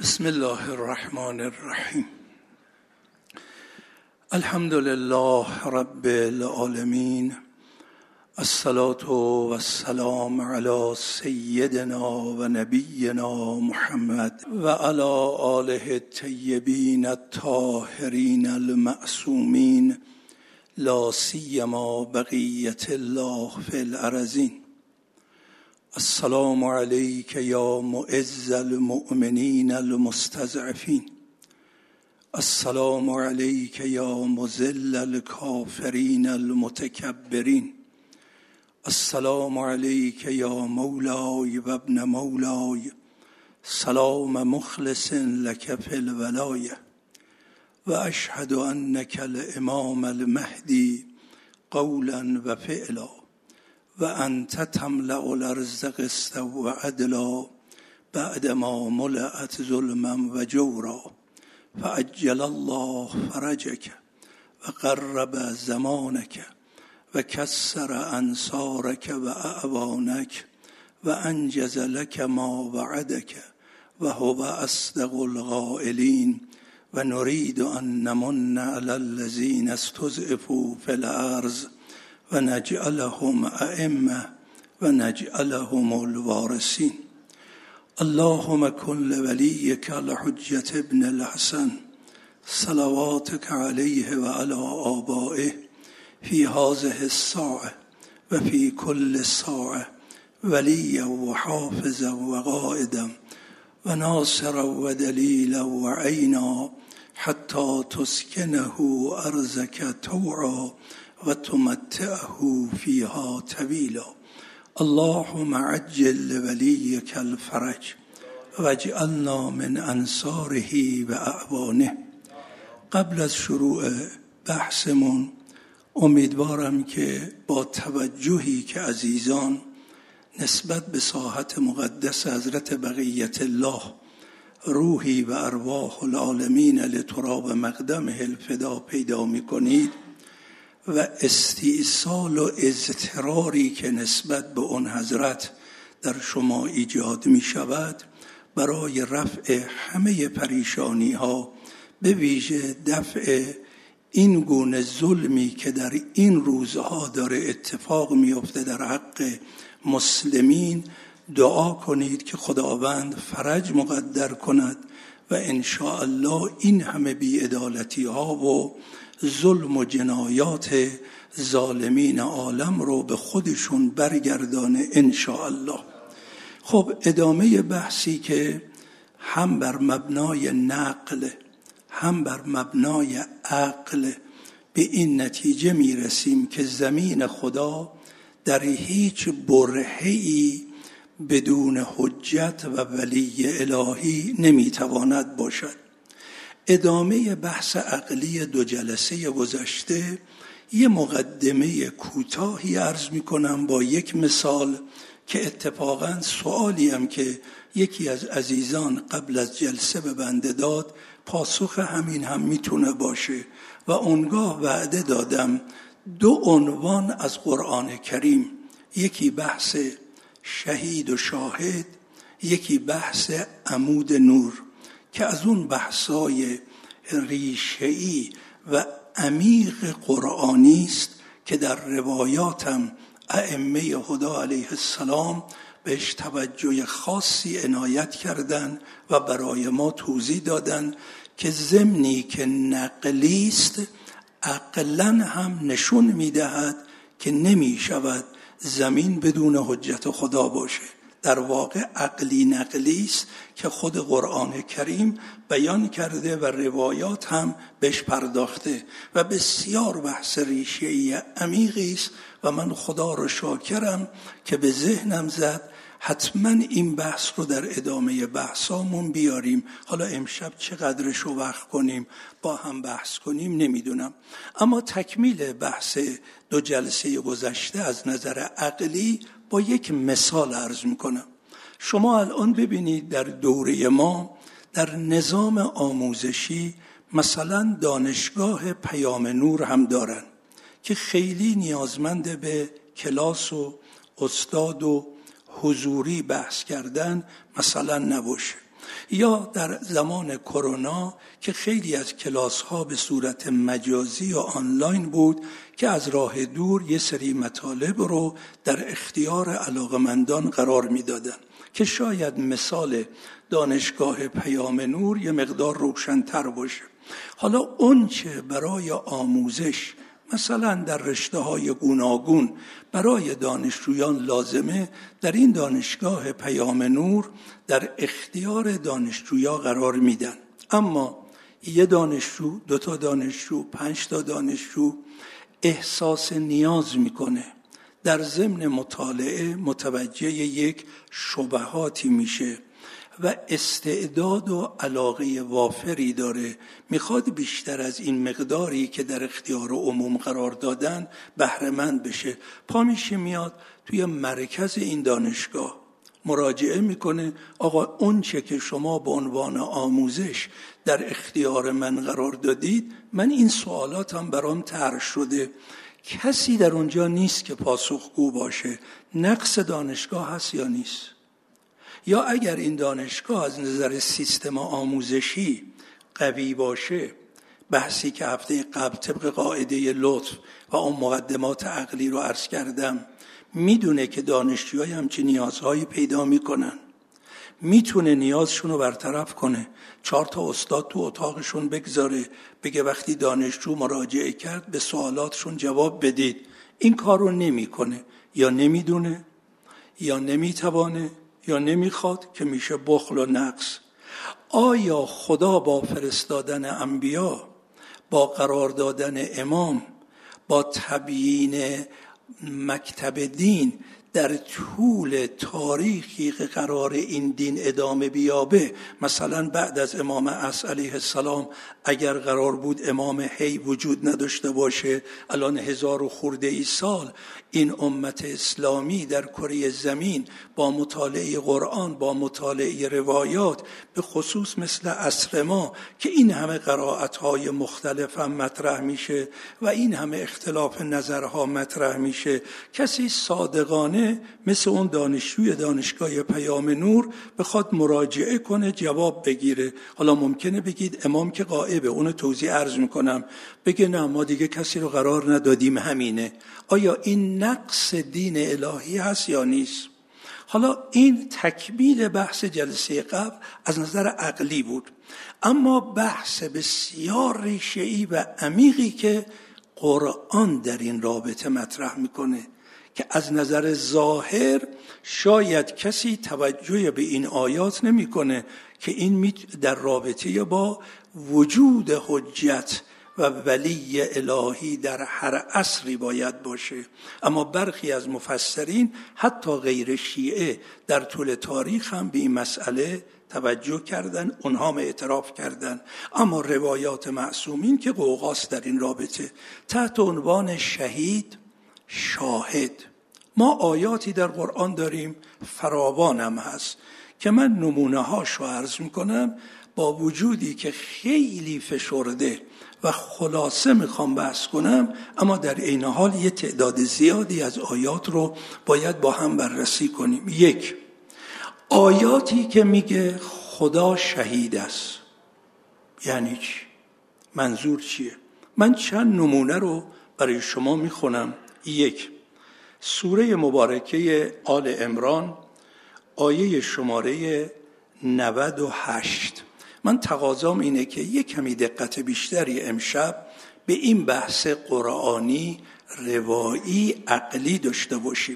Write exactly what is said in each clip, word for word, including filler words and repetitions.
بسم الله الرحمن الرحیم. الحمد لله رب العالمین، الصلاة و السلام علی سیدنا و نبینا محمد و علی آله الطیبین الطاهرین المعصومین، لا سیما بقیة الله فی الارضین. السلام علیک یا معز المؤمنین المستضعفین. السلام علیک یا مذل الکافرین المتکبرین. السلام علیک یا مولای و ابن مولای، سلام مخلص لک فی الولایه. و اشهد انک الامام المهدی قولا و فعلا، و انت تملأ الارض قسطا و عدلا بعد ما ملأت ظلما و جورا. فعجل الله فرجک و قرب زمانک و کسر انصارک و اعوانک و انجز لک ما وعدک و هو اصدق القائلین. و نرید ان نمن علی الذین استضعفوا فی الارض و نجعلهم ائمه و نجعلهم الوارثین. اللهم کن لولیک الحجة ابن الحسن صلواتک علیه و علی آبائه فی هذه الساعة و فی کل ساعة ولیا و حافظا و قائدا و ناصرا و دلیلا و عینا حتی تسکنه ارضک طوعا و تمتعه فیها طویلا. اللهم عجل لولیک الفرج و اجعلنا من انصاره و اعوانه. قبل از شروع بحثمون امیدوارم که با توجهی که عزیزان نسبت به ساحت مقدس حضرت بقیت الله روحی و ارواح العالمین لتراب مقدمه الفدا پیدا می کنید و استئصال و اضطراری که نسبت به اون حضرت در شما ایجاد می شود، برای رفع همه پریشانی ها، به ویژه دفع این گونه ظلمی که در این روزها داره اتفاق می افته در حق مسلمین، دعا کنید که خداوند فرج مقدر کند و انشاءالله این همه بی‌عدالتی ها و ظلم و جنایات ظالمین عالم رو به خودشون برگردانه انشاءالله. خب ادامه بحثی که هم بر مبنای نقل هم بر مبنای عقل به این نتیجه می رسیم که زمین خدا در هیچ برهه‌ای بدون حجت و ولی الهی نمی تواند باشد. ادامه بحث عقلی دو جلسه گذشته یه مقدمه کوتاهی عرض می کنم با یک مثال که اتفاقاً سوالی هم که یکی از عزیزان قبل از جلسه به بنده داد پاسخ همین هم میتونه باشه و اونگاه وعده دادم دو عنوان از قرآن کریم، یکی بحث شهید و شاهد، یکی بحث عمود نور، که از اون بحثای ریشه‌ای و عمیق قرآنی است که در روایاتم ائمه هدا علیه السلام بهش توجه خاصی عنایت کردن و برای ما توضیح دادن که ضمنی که نقلی است عقلاً هم نشون می‌دهد که نمی‌شود زمین بدون حجت خدا باشه. در واقع عقلی نقلی است که خود قرآن کریم بیان کرده و روایات هم بهش پرداخته و بسیار بحث ریشه‌ای عمیقی است و من خدا رو شاکرم که به ذهنم زد حتما این بحث رو در ادامه بحثامون بیاریم. حالا امشب چقدرش رو وقت کنیم با هم بحث کنیم نمیدونم، اما تکمیل بحث دو جلسه گذشته از نظر عقلی با یک مثال عرض میکنم. شما الان ببینید در دوره ما در نظام آموزشی مثلا دانشگاه پیام نور هم دارن که خیلی نیازمند به کلاس و استاد و حضوری بحث کردن مثلا نباشه. یا در زمان کرونا که خیلی از کلاس ها به صورت مجازی و آنلاین بود که از راه دور یه سری مطالب رو در اختیار علاقمندان قرار میدادن که شاید مثال دانشگاه پیام نور یه مقدار روشن‌تر باشه. حالا اون چه برای آموزش مثلا در رشته‌های گوناگون برای دانشجویان لازمه، در این دانشگاه پیام نور در اختیار دانشجویا قرار میدن. اما یه دانشجو، دو تا دانشجو، پنج تا دانشجو احساس نیاز میکنه در ضمن مطالعه متوجه یک شبهاتی میشه و استعداد و علاقه وافری داره، میخواد بیشتر از این مقداری که در اختیار عموم قرار دادن بهره‌مند بشه. پا میشه میاد توی مرکز این دانشگاه مراجعه میکنه، آقا اون چه که شما به عنوان آموزش در اختیار من قرار دادید، من این سوالاتم برام طرح شده. کسی در اونجا نیست که پاسخگو باشه. نقص دانشگاه هست یا نیست؟ یا اگر این دانشگاه از نظر سیستم آموزشی قوی باشه، بحثی که هفته قبل طبق قاعده لطف و اون مقدمات عقلی رو عرض کردم، میدونه که دانشجوهای همچین نیازهایی پیدا میکنن، میتونه نیازشون رو برطرف کنه، چهار تا استاد تو اتاقشون بگذاره، بگه وقتی دانشجو مراجعه کرد به سوالاتشون جواب بدید. این کار رو نمیکنه، یا نمیدونه یا نمیتوانه یا نمیخواد، که میشه بخل و نقص. آیا خدا با فرستادن انبیا، با قرار دادن امام، با تبیین مکتب دین در طول تاریخی که قرار این دین ادامه بیابه، مثلا بعد از امام عصر علیه السلام اگر قرار بود امام حی وجود نداشته باشه، الان هزار و خورده ای سال این امت اسلامی در کره زمین با مطالعه قرآن، با مطالعه روایات، به خصوص مثل عصر ما که این همه قرائت‌های مختلف هم مطرح میشه و این همه اختلاف نظرها مطرح میشه، کسی صادقانه مثل اون دانشجوی دانشگاه پیام نور بخواد مراجعه کنه جواب بگیره؟ حالا ممکنه بگید امام که غائبه، اونو توضیح عرض میکنم، بگه نه ما دیگه کسی رو قرار ندادیم همینه. آیا این نقص دین الهی هست یا نیست؟ حالا این تکمیل بحث جلسه قبل از نظر عقلی بود، اما بحث بسیار ریشه‌ای و عمیقی که قرآن در این رابطه مطرح میکنه که از نظر ظاهر شاید کسی توجه به این آیات نمیکنه که این در رابطه با وجود حجت و ولی الهی در هر عصری باید باشه. اما برخی از مفسرین حتی غیر شیعه در طول تاریخ هم به این مسئله توجه کردن، اونها هم اعتراف کردن. اما روایات معصومین که غوغاست در این رابطه. تحت عنوان شهید، شاهد، ما آیاتی در قرآن داریم، فراوان هم هست که من نمونه هاشو عرض میکنم، با وجودی که خیلی فشرده و خلاصه میخوام بحث کنم، اما در این حال یه تعداد زیادی از آیات رو باید با هم بررسی کنیم. یک، آیاتی که میگه خدا شهید است، یعنی چی؟ منظور چیه؟ من چند نمونه رو برای شما میخونم. یک، سوره مبارکه آل عمران آیه شماره نود و هشت. من تقاضام اینه که یک کمی دقت بیشتری امشب به این بحث قرآنی، روایی، عقلی داشته باشیم.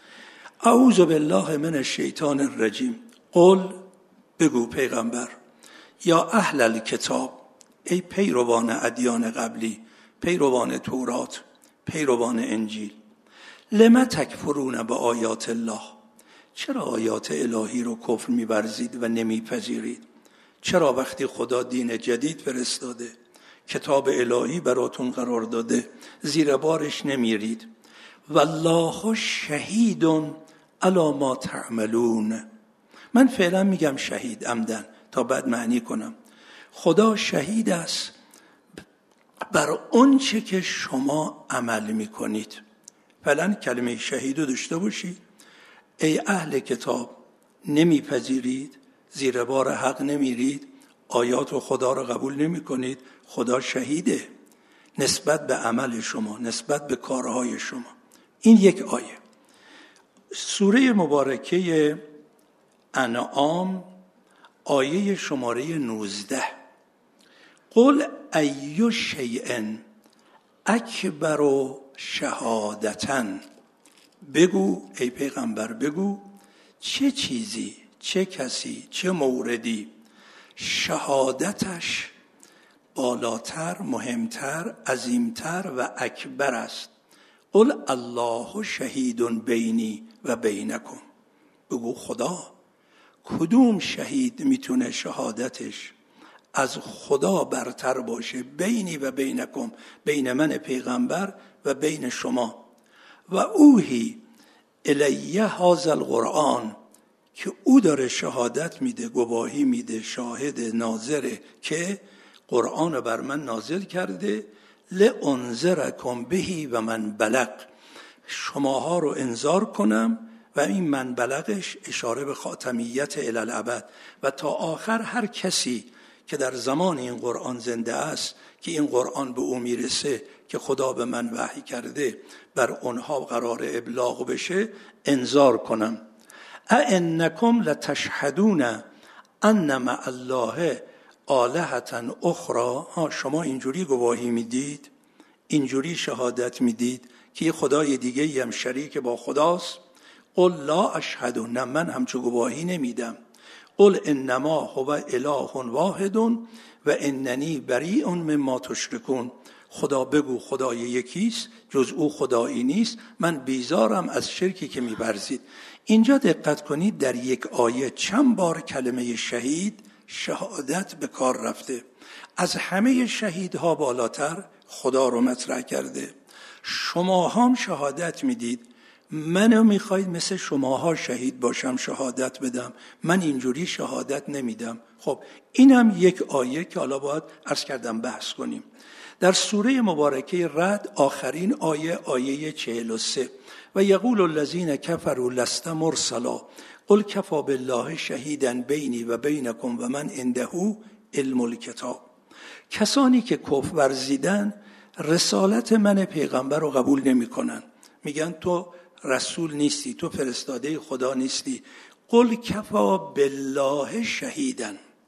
اعوذ بالله من الشیطان الرجیم. قل، بگو پیغمبر، یا اهل الکتاب، ای پیروان ادیان قبلی، پیروان تورات، پیروان انجیل، لما تکفرون به آیات الله، چرا آیات الهی رو کفر می‌ورزید و نمیپذیرید؟ چرا وقتی خدا دین جدید فرستاده، کتاب الهی براتون قرار داده، زیر بارش نمیرید؟ والله شهید علی ما تعملون. من فعلا میگم شهید عمدن تا بعد معنی کنم. خدا شهید است بر اون چه که شما عمل میکنید. فعلا کلمه شهید رو داشته باشید. ای اهل کتاب، نمیپذیرید زیر بار حق نمیرید، آیات و خدا رو قبول نمی کنید، خدا شهیده نسبت به عمل شما، نسبت به کارهای شما. این یک آیه. سوره مبارکه انعام آیه شماره نوزده. قل ای شیء اکبر شهادةً، بگو ای پیغمبر بگو چه چیزی، چه کسی، چه موردی شهادتش بالاتر، مهمتر، عظیمتر و اکبر است. قل الله شهید بینی و بینکم، بگو خدا، کدوم شهید میتونه شهادتش از خدا برتر باشه؟ بینی و بینکم، بین من پیغمبر و بین شما. و اوحی الیه هذا القرآن، که او داره شهادت میده، گواهی میده، شاهد ناظره که قرآن بر من نازل کرده. لانذرکم بهی و من بلغ، شماها رو انذار کنم و این من بلغش اشاره به خاتمیت الی الابد و تا آخر هر کسی که در زمان این قرآن زنده است که این قرآن به او میرسه که خدا به من وحی کرده، بر اونها قرار ابلاغ بشه، انذار کنم. اَإِنَّكُمْ لَتَشْهَدُونَ أَنَّ مَعَ اللَّهِ آلهة اخرى، ها شما اینجوری گواهی میدید، اینجوری شهادت میدید که خدای دیگه هم شریک با خداست. قل لا اشهد، نه من همچو گواهی نمیدم. قل انما هو اله واحد و اننی بریء مما تشرکون، خدا بگو خدای یکیست، جز او خدایی نیست، من بیزارم از شرکی که می‌ورزید. اینجا دقت کنید در یک آیه چند بار کلمه شهید، شهادت به کار رفته. از همه شهیدها بالاتر خدا رو مطرح کرده. شما هم شهادت میدید، منو میخواید مثل شماها شهید باشم، شهادت بدم، من اینجوری شهادت نمیدم. خب اینم یک آیه که حالا باید عرض کردم بحث کنیم. در سوره مبارکه رعد آخرین آیه، آیه چهل و سه، و یقول الذین کفروا لست مرسلا قل کفی بالله شهیدا بینی و بینکم و من عنده علم الکتاب. کسانی که کفر ورزیدن رسالت من پیغمبر رو قبول نمی کنن، میگن تو رسول نیستی، تو فرستاده خدا نیستی. قل کفی بالله شهیدا،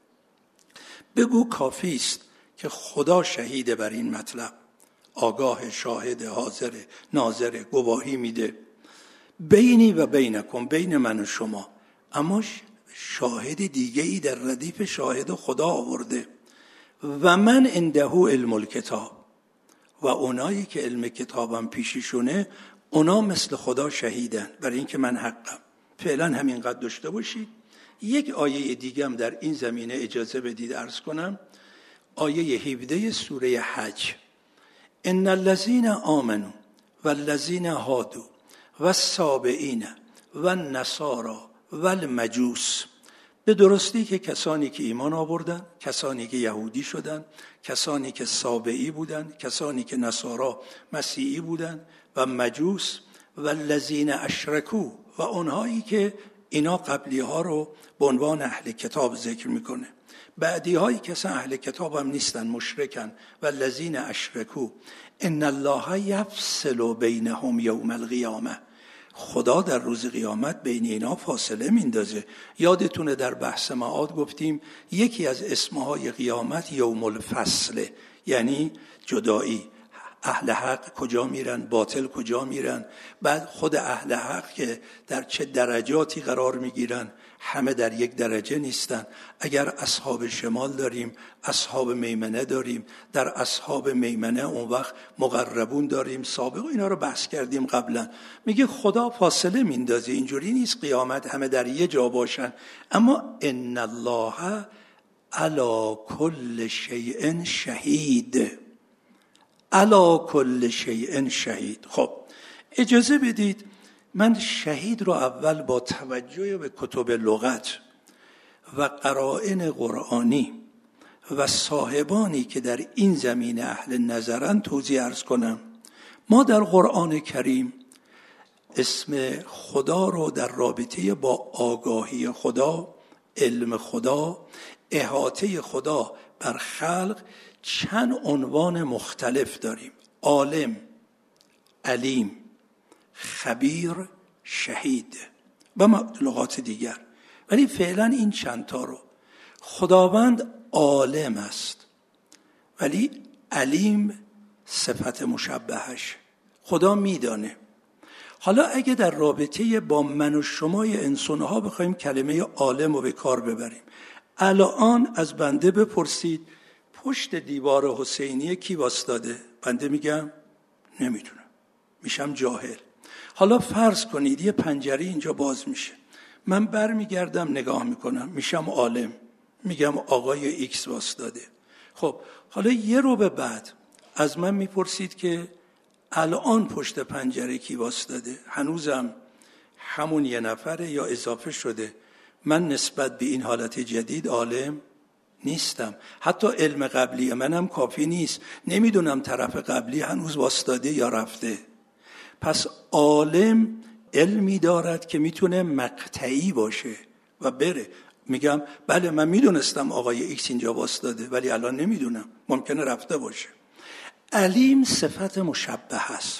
بگو کافی است که خدا شهیده بر این مطلب، آگاه، شاهد، حاضر، ناظر، گواهی میده. بینی و بینکم، بین من و شما. اما شاهد دیگه ای در ردیف شاهد خدا آورده. و من عنده علم الکتاب، و اونایی که علم کتابم پیششونه اونا مثل خدا شهیدن برای اینکه من حقم. فعلا همینقدر داشته باشید. یک آیه دیگه هم در این زمینه اجازه بدید عرض کنم. آیه هفده سوره حج. ان الذين آمنوا والذين هادوا والصابئین والنصارى والمجوس، به درستی که کسانی که ایمان آوردن، کسانی که یهودی شدن، کسانی که صابئی بودن، کسانی که نصارا مسیحی بودن و مجوس، و الذین اشرکوا، و اونهایی که اینا قبلی ها رو به عنوان اهل کتاب ذکر میکنه، بعدی هایی که اصلا اهل کتاب هم نیستن، مشرکن. و الذین اشرکوا ان الله یفصل بینهم یوم القیامه، خدا در روز قیامت بین اینا فاصله میندازه. یادتونه در بحث معاد گفتیم یکی از اسمهای قیامت یوم الفصله، یعنی جدایی. اهل حق کجا میرن، باطل کجا میرن، بعد خود اهل حق که در چه درجاتی قرار میگیرن، همه در یک درجه نیستن. اگر اصحاب شمال داریم، اصحاب میمنه داریم، در اصحاب میمنه اون وقت مقربون داریم، سابق، اینا رو بحث کردیم قبلا. میگه خدا فاصله میندازه، اینجوری نیست قیامت همه در یه جا باشن. اما ان الله علی کل شیء شهید، علی کل شیء شهید. خب اجازه بدید من شهید رو اول با توجه به کتب لغت و قرائن قرآنی و صاحبانی که در این زمینه اهل نظرن توضیح عرض کنم. ما در قرآن کریم اسم خدا رو در رابطه با آگاهی خدا، علم خدا، احاطه خدا بر خلق، چند عنوان مختلف داریم: عالم، علیم، خبیر، شهید و مطلقات دیگر. ولی فعلا این چند تا رو. خداوند عالم است ولی علیم صفت مشبهش، خدا میدانه. حالا اگه در رابطه با من و شمای انسانها بخوایم کلمه عالم رو به کار ببریم، الان از بنده بپرسید پشت دیوار حسینیه کی واسطاده؟ بنده میگم نمیدونم، میشم جاهل. حالا فرض کنید یه پنجره اینجا باز میشه، من بر میگردم نگاه میکنم، میشم عالم، میگم آقای ایکس واسطاده. خب حالا یه رو به بعد از من میپرسید که الان پشت پنجره کی واسطاده؟ هنوزم همون یه نفره یا اضافه شده؟ من نسبت به این حالت جدید عالم نیستم. حتی علم قبلی منم کافی نیست، نمیدونم طرف قبلی هنوز واسطاده یا رفته. پس عالم علمی دارد که میتونه مقطعی باشه و بره. میگم بله من میدونستم آقای ایکس اینجا واسطاده ولی الان نمیدونم، ممکنه رفته باشه. علیم صفت مشبه است.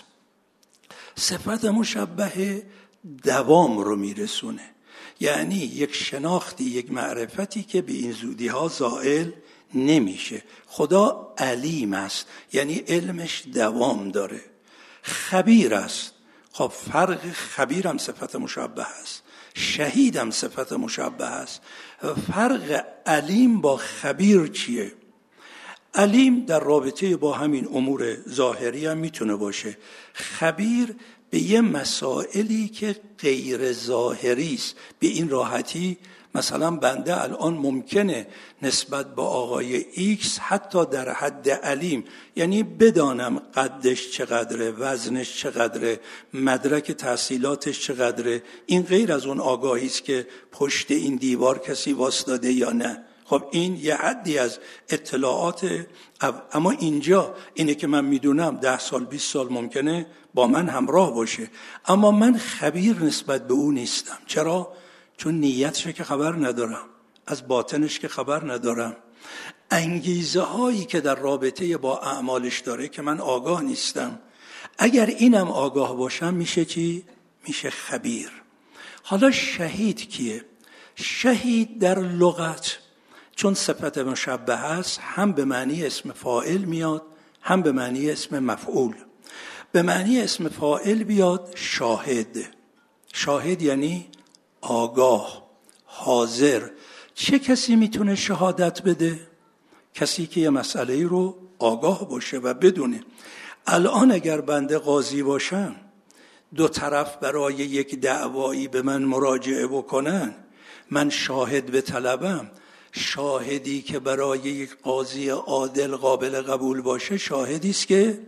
صفت مشبه دوام رو میرسونه، یعنی یک شناختی، یک معرفتی که به این زودی ها زائل نمیشه. خدا علیم است یعنی علمش دوام داره. خبیر است. خب فرق خبیر هم صفت مشبه است، شهید هم صفت مشبه است. فرق علیم با خبیر چیه؟ علیم در رابطه با همین امور ظاهری هم میتونه باشه. خبیر به یه مسائلی که غیر ظاهری است. به این راحتی مثلا بنده الان ممکنه نسبت با آقای ایکس حتی در حد علیم، یعنی بدانم قدش چقدره، وزنش چقدره، مدرک تحصیلاتش چقدره. این غیر از اون آگاهی است که پشت این دیوار کسی واسطاده یا نه. خب این یه حدی از اطلاعات، اما اینجا اینه که من میدونم ده سال بیست سال ممکنه با من همراه باشه، اما من خبیر نسبت به اون نیستم. چرا؟ چون نیتش که خبر ندارم، از باطنش که خبر ندارم، انگیزه هایی که در رابطه با اعمالش داره که من آگاه نیستم. اگر اینم آگاه باشم میشه چی؟ میشه خبیر. حالا شهید کیه؟ شهید در لغت چون صفت مشبه است هم به معنی اسم فاعل میاد هم به معنی اسم مفعول. به معنی اسم فاعل بیاد شاهد. شاهد یعنی آگاه، حاضر. چه کسی میتونه شهادت بده؟ کسی که یه مسئله رو آگاه باشه و بدونه. الان اگر بنده قاضی باشم، دو طرف برای یک دعوایی به من مراجعه بکنن، من شاهد به طلبم. شاهدی که برای یک قاضی عادل قابل قبول باشه شاهدی است که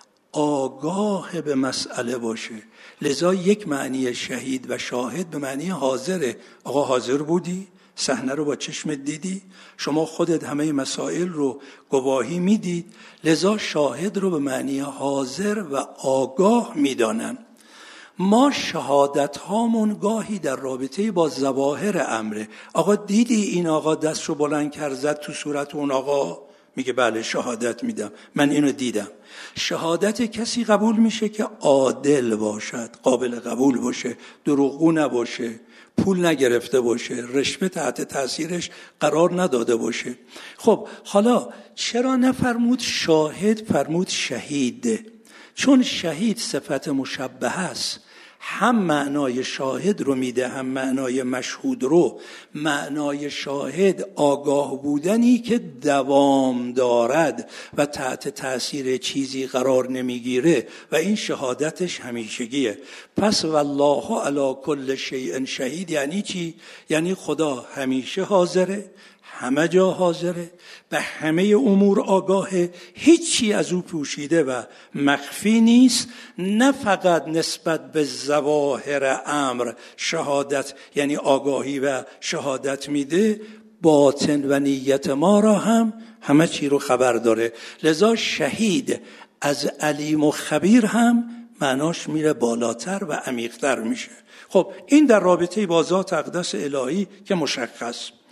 آگاه به مسئله باشه. لذا یک معنی شهید و شاهد به معنی حاضره. آقا حاضر بودی؟ صحنه رو با چشمت دیدی؟ شما خودت همه مسائل رو گواهی میدید. لذا شاهد رو به معنی حاضر و آگاه میدانن. ما شهادت هامون گاهی در رابطه با ظواهر امره. آقا دیدی این آقا دستشو بلند کرد زد تو صورت اون آقا؟ میگه بله شهادت میدم، من اینو دیدم. شهادت کسی قبول میشه که عادل باشد، قابل قبول باشه، دروغگو نباشه، پول نگرفته باشه، رشوه تحت تاثیرش قرار نداده باشه. خب حالا چرا نفرمود شاهد، فرمود شهید؟ چون شهید صفت مشبه است، هم معنای شاهد رو میده هم معنای مشهود رو. معنای شاهد آگاه بودنی که دوام دارد و تحت تأثیر چیزی قرار نمیگیره و این شهادتش همیشگیه. پس والله علی کل شیء شهید یعنی چی؟ یعنی خدا همیشه حاضره، همه جا حاضره، به همه امور آگاهه، هیچی از او پوشیده و مخفی نیست. نه فقط نسبت به ظواهر امر شهادت یعنی آگاهی و شهادت میده، باطن و نیت ما را هم همه چی رو خبر داره. لذا شهید از علیم و خبیر هم معناش میره بالاتر و عمیق‌تر میشه. خب این در رابطه با ذات اقدس الهی که مشخص.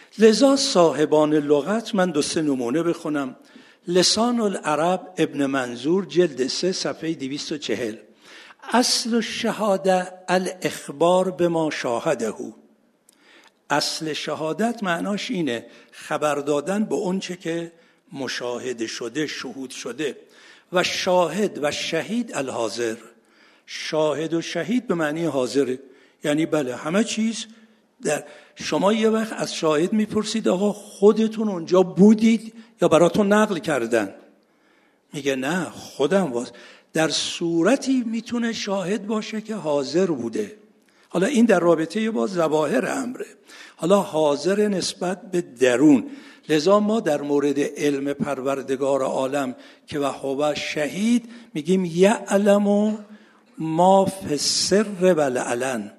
لذا صاحبان لغت، من دو سه نمونه بخونم. لسان العرب ابن منظور جلد سه صفحه دویست و چهل. اصل الشهاده الاخبار به ما شاهده. اصل شهادت معناش اینه خبر دادن به اون چه که مشاهده شده، شهود شده. و شاهد و شهید الحاضر. شاهد و شهید به معنی حاضره، یعنی بله همه چیز در شما. یه وقت از شاهد میپرسید آقا خودتون اونجا بودید یا براتون نقل کردن؟ میگه نه خودم واس. در صورتی میتونه شاهد باشه که حاضر بوده. حالا این در رابطه با ظواهر امره. حالا حاضر نسبت به درون. لذا ما در مورد علم پروردگار عالم که و هو شهید میگیم یعلم ما فی السر والعلن،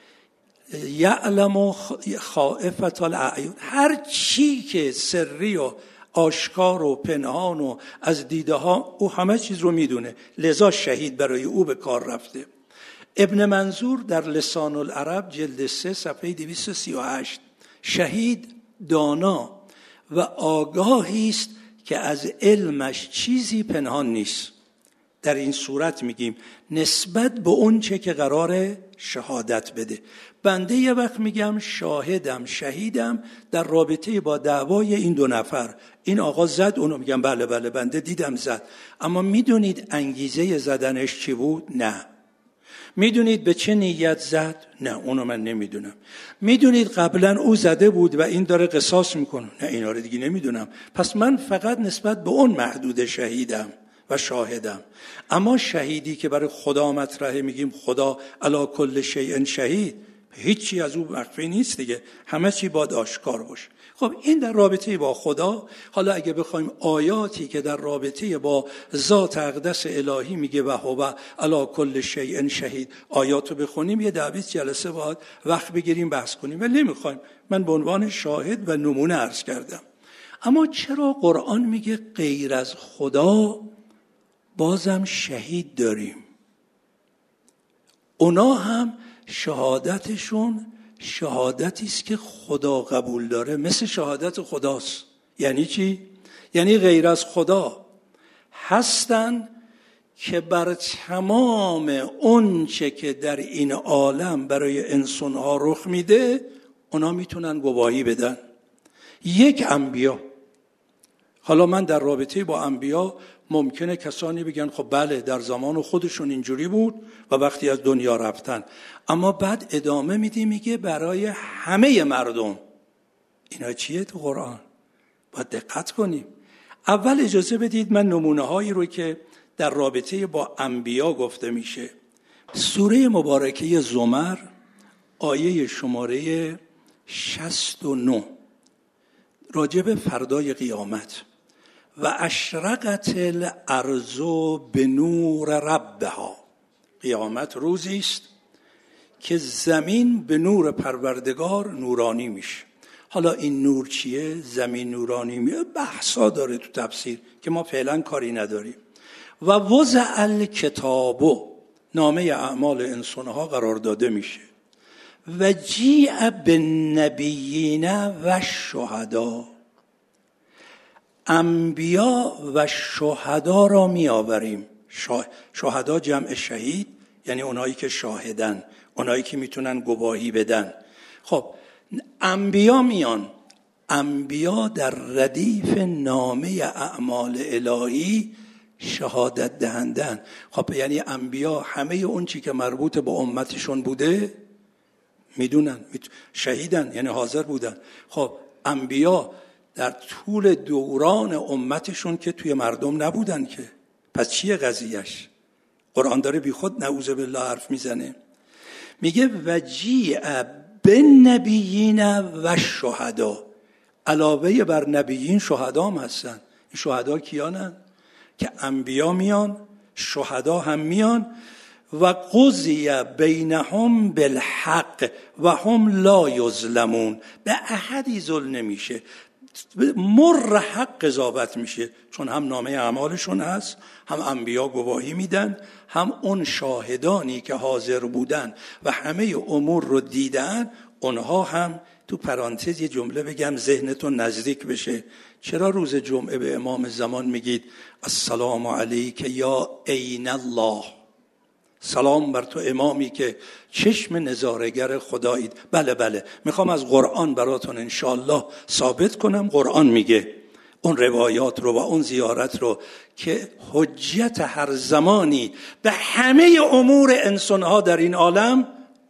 یعلم خائفة الاعین. هر چی که سری و آشکار و پنهان و از دیده ها، او همه چیز رو میدونه. لذا شهید برای او به کار رفته. ابن منظور در لسان العرب جلد سه صفحه دویست و سی و هشت. شهید دانا و آگاهی است که از علمش چیزی پنهان نیست. در این صورت میگیم نسبت به اون چه که قراره شهادت بده. بنده یه وقت میگم شاهدم شهیدم در رابطه با دعوای این دو نفر. این آقا زد، اونو میگم بله بله بنده دیدم زد. اما میدونید انگیزه زدنش چی بود؟ نه. میدونید به چه نیت زد؟ نه اونو من نمیدونم. میدونید قبلا او زده بود و این داره قصاص میکنه؟ نه اینا رو دیگه نمیدونم. پس من فقط نسبت به اون محدود شهیدم و شاهدم. اما شهیدی که برای خدا مطرحه، میگیم خدا علی کل شیء شهید، هیچی از او مخفی نیست دیگه، همه چی باید آشکار باشه. خب این در رابطه با خدا. حالا اگه بخوایم آیاتی که در رابطه با ذات اقدس الهی میگه و هو علی کل شیء شهید، آیاتو بخونیم یه ده بیست جلسه باید وقت بگیریم بحث کنیم و نمیخوایم. من به عنوان شاهد و نمونه عرض کردم. اما چرا قرآن میگه غیر از خدا بازم شهید داریم؟ اونا هم شهادتشون شهادتی است که خدا قبول داره، مثل شهادت خداست. یعنی چی؟ یعنی غیر از خدا هستن که بر تمام اون چه که در این عالم برای انسان‌ها رخ میده اونا میتونن گواهی بدن. یک انبیا. حالا من در رابطه با انبیا ممکنه کسانی بگن خب بله در زمان خودشون اینجوری بود و وقتی از دنیا رفتن، اما بعد ادامه میدی میگه برای همه مردم. اینا چیه تو قرآن؟ باید دقت کنیم. اول اجازه بدید من نمونه هایی رو که در رابطه با انبیا گفته میشه. سوره مبارکه زمر آیه شماره شصت و نه راجع به فردای قیامت. و اشرقت الارض به نور ربها. قیامت روزی است که زمین به نور پروردگار نورانی میشه. حالا این نور چیه؟ زمین نورانی میشه، بحثا داره تو تفسیر که ما فعلا کاری نداریم. و وضع الکتاب، نامه اعمال انسانها قرار داده میشه. و جیع بالنبیین و شهدا، انبیا و شهدا را می آوریم. شهدا جمع شهید، یعنی اونایی که شاهدن، اونایی که میتونن گواهی بدن. خب انبیا میان، انبیا در ردیف نامه اعمال الهی شهادت دهندن. خب یعنی انبیا همه اون چی که مربوط به امتشون بوده میدونن، شهیدن یعنی حاضر بودن. خب انبیا در طول دوران امتشون که توی مردم نبودن که، پس چیه قضیهش؟ قرآن داره بی خود نعوذ بالله حرف میزنه. میگه وجیع بالنبیین و شهدا، علاوه بر نبیین شهدا هم هستن. این شهدا کیانن؟ که انبیا میان، شهدا هم میان. و قضی بینهم بالحق و هم لا یظلمون، به احدی ظلم نمیشه، مر حق قضاوت میشه، چون هم نامه اعمالشون هست، هم انبیا گواهی میدن، هم اون شاهدانی که حاضر بودن و همه امور رو دیدن، اونها هم تو پرانتز یه جمله بگم ذهنتون نزدیک بشه. چرا روز جمعه به امام زمان میگید السلام علیک یا عین الله؟ سلام بر تو امامی که چشم نظاره‌گر خدایید. بله بله، میخوام از قرآن براتون انشالله ثابت کنم. قرآن میگه اون روایات رو و اون زیارت رو که حجت هر زمانی به همه امور انسانها در این عالم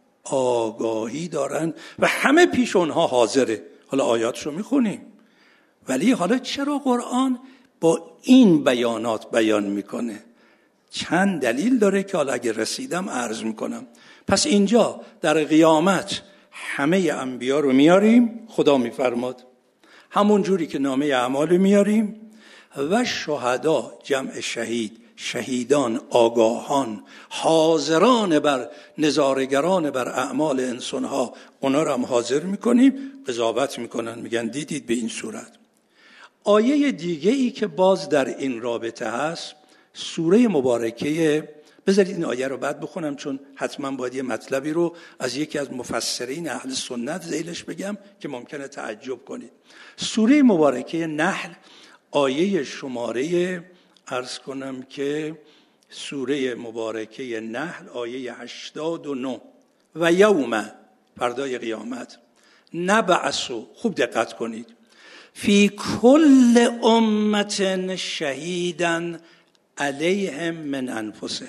آگاهی دارن و همه پیش اونها حاضره. حالا آیاتشو میخونیم، ولی حالا چرا قرآن با این بیانات بیان میکنه؟ چند دلیل داره که حالا اگه رسیدم عرض میکنم. پس اینجا در قیامت همه انبیا رو میاریم، خدا میفرماد، همون جوری که نامه اعمال میاریم، و شهدا جمع شهید، شهیدان، آگاهان، حاضران بر نظارگران بر اعمال انسانها، اونا رو هم حاضر میکنیم، قضاوت میکنن، میگن دیدید به این صورت. آیه دیگه ای که باز در این رابطه هست سوره مبارکه، بذارید این آیه رو بعد بخونم چون حتما باید یه مطلبی رو از یکی از مفسرین اهل سنت ذیلش بگم که ممکنه تعجب کنید. سوره مبارکه نحل آیه شماره عرض کنم که سوره مبارکه نحل آیه هشتاد و نه، و یوم، فردای قیامت، نبعثو، خوب دقت کنید، فی کل امت شهیدن علیهم من انفسهم.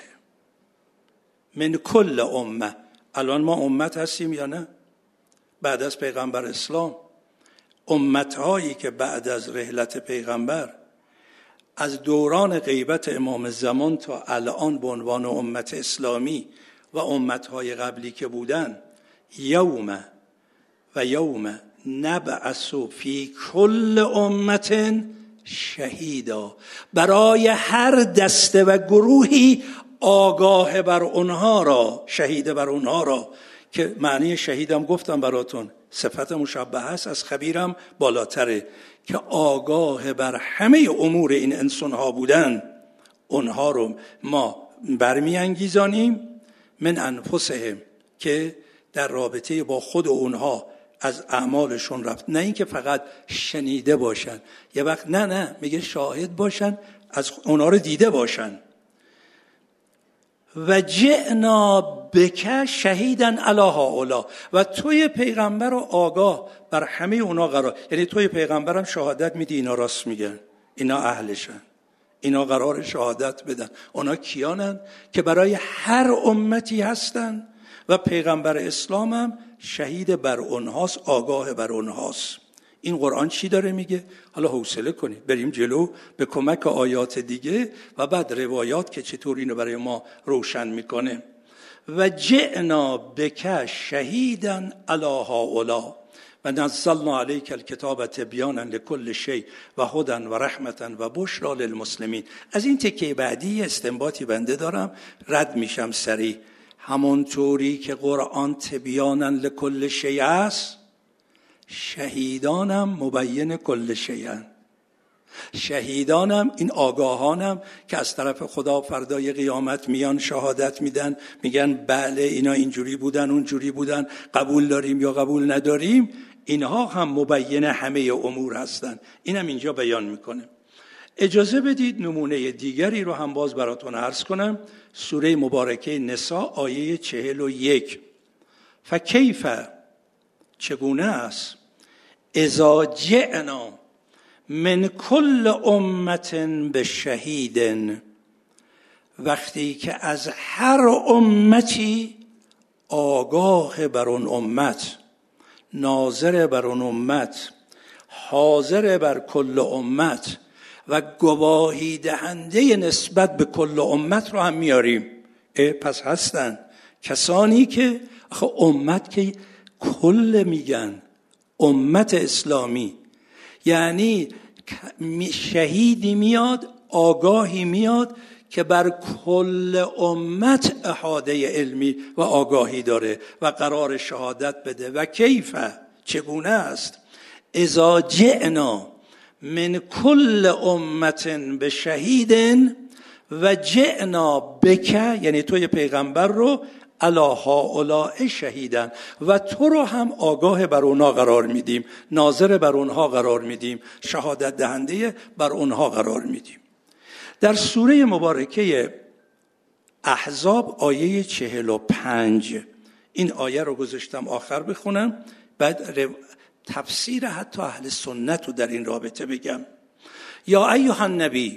من کل امه. الان ما امت هستیم یا نه؟ بعد از پیغمبر اسلام امتهایی که بعد از رحلت پیغمبر از دوران غیبت امام زمان تا الان به عنوان امت اسلامی و امتهای قبلی که بودن، یوم و یوم نبعث فی کل امت شهیدا، برای هر دسته و گروهی آگاه بر اونها را، شهید بر اونها را، که معنی شهیدم گفتم براتون صفت مشبه است، از خبیرم بالاتره، که آگاه بر همه امور این انسانها بودن، اونها رو ما برمی انگیزانیم من انفسهم، که در رابطه با خود اونها از اعمالشون رفت، نه اینکه فقط شنیده باشن، یه وقت نه نه میگه شاهد باشن، از اونها رو دیده باشن. و جئنا بک شهیدن علی هؤلاء، و توی پیغمبر رو آگاه بر همه اونا قرار، یعنی توی پیغمبرم شهادت میدی اینا راست میگن، اینا اهلشن، اینا قرار شهادت بدن. اونا کیانن؟ که برای هر امتی هستن و پیغمبر اسلام هم شهید بر اونهاست، آگاه بر اونهاست. این قرآن چی داره میگه؟ حالا حوصله کنید بریم جلو به کمک آیات دیگه و بعد روایات که چطور اینو برای ما روشن میکنه. و جئنا بک شهیدا علی هؤلاء و نزلنا علیک الکتاب تبیانا لکل شیء و هدی و رحمتا و بشری للمسلمین. از این تکه بعدی استنباطی بنده دارم، رد میشم سریع. همونطوری که قرآن تبیانا لکل شیء است، شهیدانم مبین کل شیئن. شهیدانم این آگاهانم که از طرف خدا فردای قیامت میان شهادت میدن، میگن بله اینا اینجوری بودن اونجوری بودن، قبول داریم یا قبول نداریم، اینها هم مبین همه امور هستن. اینم اینجا بیان میکنه. اجازه بدید نمونه دیگری رو هم باز براتون عرض کنم. سوره مبارکه نساء آیه چهل و یک، فکیف، چگونه است، اذا جئنا من کل امت بشهید، وقتی که از هر امتی آگاه بر اون امت، ناظر بر اون امت، حاضر بر کل امت و گواهی دهنده نسبت به کل امت رو هم میاریم. پس هستن کسانی که آخه امت که کل میگن، امت اسلامی، یعنی شهیدی میاد، آگاهی میاد که بر کل امت احاطه علمی و آگاهی داره و قرار شهادت بده. و کیف، چگونه است، اذا جئنا من کل امت بشهید و جئنا بک، یعنی توی پیغمبر رو الا هؤلاء شهیدن و تو رو هم آگاه بر اونها قرار میدیم، ناظر بر اونها قرار میدیم، شهادت دهنده بر اونها قرار میدیم. در سوره مبارکه احزاب آیه چهل و پنج، این آیه رو گذاشتم آخر بخونم، بعد تفسیر حتی اهل سنت رو در این رابطه بگم. یا ایها النبی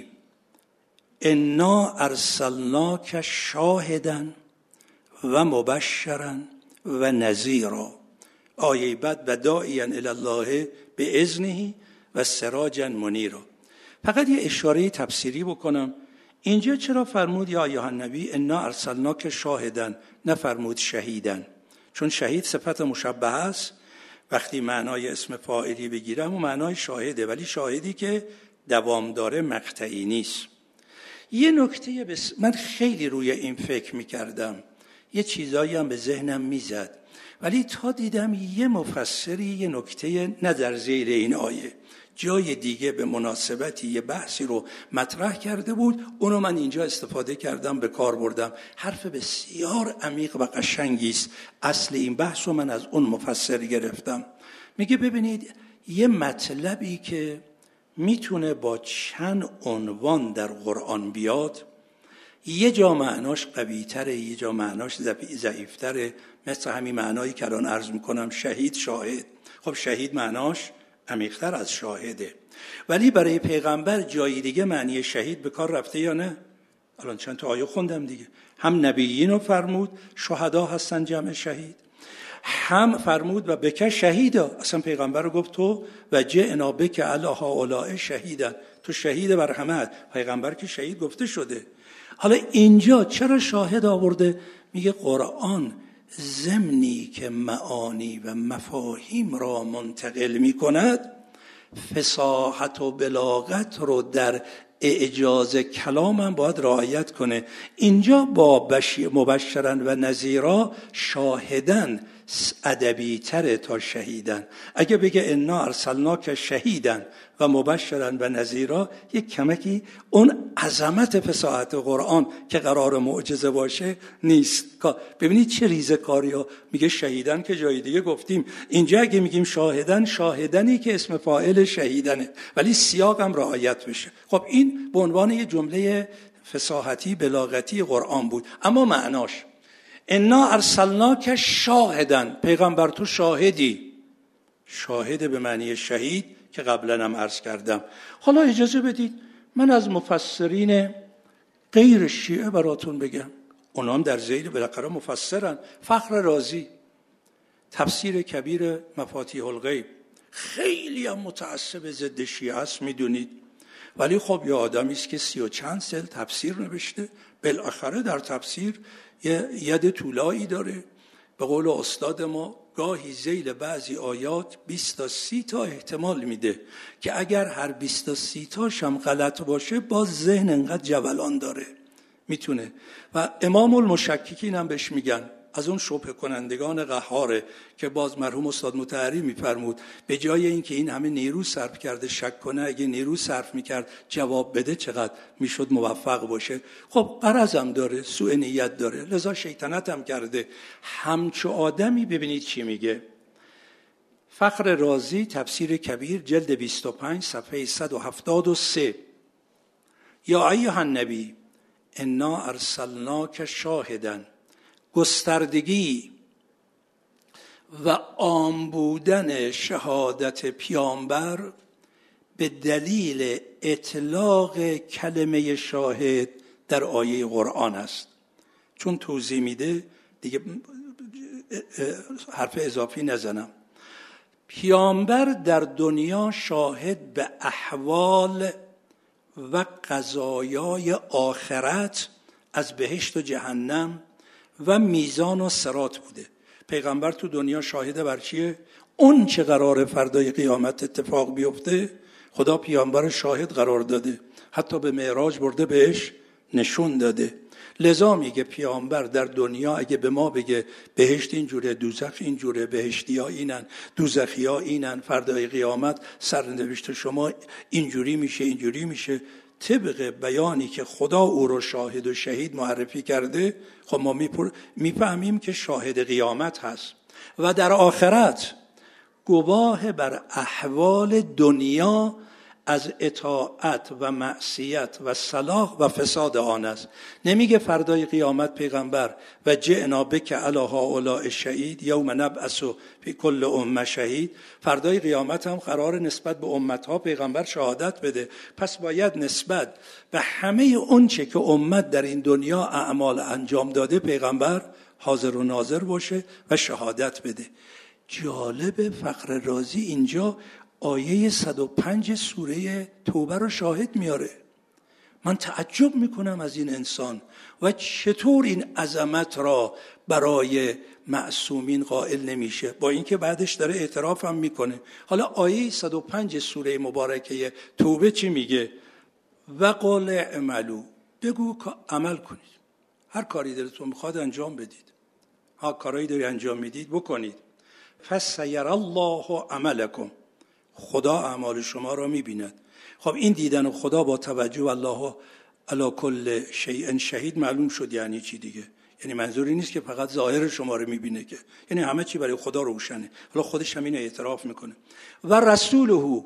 انا ارسلناک شاهدا و مبشرا و نذیرا. آیه بعد و داعیا الی الله باذنه و سراجا منیرا. فقط یه اشاره تفسیری بکنم. اینجا چرا فرمود یا ایها النبی انا ارسلناک شاهدا، نفرمود شهیدا؟ چون شهید صفت مشبهه است. وقتی معنای اسم فاعلی بگیرم و معنای شاهده، ولی شاهدی که دوام داره، مقطعی نیست. یه نکته بس... من خیلی روی این فکر میکردم، یه چیزایی هم به ذهنم میزد، ولی تا دیدم یه مفسری یه نکته نه در زیر این آیه، جای دیگه به مناسبتی یه بحثی رو مطرح کرده بود، اونو من اینجا استفاده کردم، به کار بردم. حرف بسیار عمیق و قشنگی است. اصل این بحث رو من از اون مفسر گرفتم. میگه ببینید یه مطلبی که میتونه با چند عنوان در قرآن بیاد، یه جا معناش قوی‌تره، یه جا معناش ضعیف‌تره. مثل همین معنایی که الان عرض میکنم، شهید، شاهد. خب شهید معناش عمیق‌تر از شاهده، ولی برای پیغمبر جایی دیگه معنی شهید به کار رفته یا نه؟ الان چند تا آیه خوندم دیگه. هم نبیین رو فرمود شهدا هستن جمع شهید، هم فرمود و بک شهیدا، اصلا پیغمبر رو گفت تو و جئنا بک علی هؤلاء شهیدا، تو شهید بر همه. پیغمبر که شهید گفته شده. حالا اینجا چرا شاهد آورده؟ میگه قرآن ضمنی که معانی و مفاهیم را منتقل میکند، فصاحت و بلاغت رو در اعجاز کلام هم باید رعایت کنه. اینجا با مبشرن و نذیرا شاهدن ادبی تره تا شهیدن. اگه بگه انا ارسلناک شهیدن و مبشرن و نذیرا، یک کمکی اون عظمت فصاحت قرآن که قرار معجزه باشه نیست. ببینید چه ریزه کاری ها. میگه شهیدن که جای دیگه گفتیم، اینجا اگه میگیم شاهدن، شاهدنی که اسم فاعل شهیدنه، ولی سیاق هم رعایت بشه. خب این به عنوان یه جمله فصاحتی بلاغتی قرآن بود. اما معناش انا ارسلناک شاهدن، پیغمبر تو شاهدی. شاهد به معنی شهید که قبلا هم عرض کردم. حالا اجازه بدید من از مفسرین غیر شیعه براتون بگم، اونا هم در زیر بالاخره مفسرن. فخر رازی تفسیر کبیر مفاتیح الغیب، خیلی هم متعصب ضد شیعه است میدونید، ولی خب یه آدمی است که سی و چند سال تفسیر نوشته، بالاخره در تفسیر یه ید طولایی داره. به قول استاد ما گاهی ذیل بعضی آیات بیست تا سی تا احتمال میده که اگر هر بیست تا سی تاش هم غلط باشه، باز ذهن انقدر جولان داره میتونه. و امام المشککین هم بهش میگن، از اون شبهه کنندگان قهاره که باز مرحوم استاد مطهری میفرمود به جای اینکه این همه نیرو صرف کرده شک کنه، اگه نیرو صرف میکرد جواب بده چقدر میشد موفق باشه. خب غرضم داره، سوء نیت داره، لذا شیطنت هم کرده. همچو آدمی ببینید چی میگه. فخر رازی تفسیر کبیر جلد بیست و پنج صفحه صد و هفتاد و سه. یا ایها النبی انا ارسلناک شاهدا، گستردگی و عام بودن شهادت پیامبر به دلیل اطلاق کلمه شاهد در آیه قرآن است. چون توضیح میده دیگه حرف اضافی نزنم. پیامبر در دنیا شاهد به احوال و قضایای آخرت از بهشت و جهنم و میزان و صراط بوده. پیغمبر تو دنیا شاهده بر چیه؟ اون چه قرار فردای قیامت اتفاق بیفته، خدا پیامبر شاهد قرار داده، حتی به معراج برده بهش نشون داده. لذا میگه پیامبر در دنیا اگه به ما بگه بهشت اینجوره، دوزخ اینجوره، بهشتی ها اینن، دوزخی ها اینن، فردای قیامت سرنوشت شما اینجوری میشه اینجوری میشه، طبق بیانی که خدا او رو شاهد و شهید معرفی کرده، خب ما میفهمیم که شاهد قیامت هست و در آخرت گواه بر احوال دنیا از اطاعت و معصیت و صلاح و فساد آن است. نمیگه فردای قیامت پیغمبر و جئنا بک علی هؤلاء شهید یوم نبعث فی کل امه شهید، فردای قیامت هم قرار نسبت به امتها پیغمبر شهادت بده، پس باید نسبت به همه اون چه که امت در این دنیا اعمال انجام داده پیغمبر حاضر و ناظر باشه و شهادت بده. جالب فخر رازی اینجا آیه صد و پنج سوره توبه رو شاهد میاره. من تعجب میکنم از این انسان و چطور این عظمت را برای معصومین قائل نمیشه، با اینکه بعدش داره اعتراف هم میکنه. حالا آیه صد و پنج سوره مبارکه توبه چی میگه؟ و قال اعملوا، بگو عمل کنید، هر کاری دلتون میخواد انجام بدید، ها کارایی داری انجام میدید بکنید. فسیر الله عملکم، خدا اعمال شما را میبیند. خب این دیدن خدا با توجه الله علی کل شیء شهید معلوم شد یعنی چی دیگه. یعنی منظوری نیست که فقط ظاهر شما رو میبینه، که یعنی همه چی برای خدا روشنه. حالا خودش هم اینو اعتراف میکنه. و رسوله،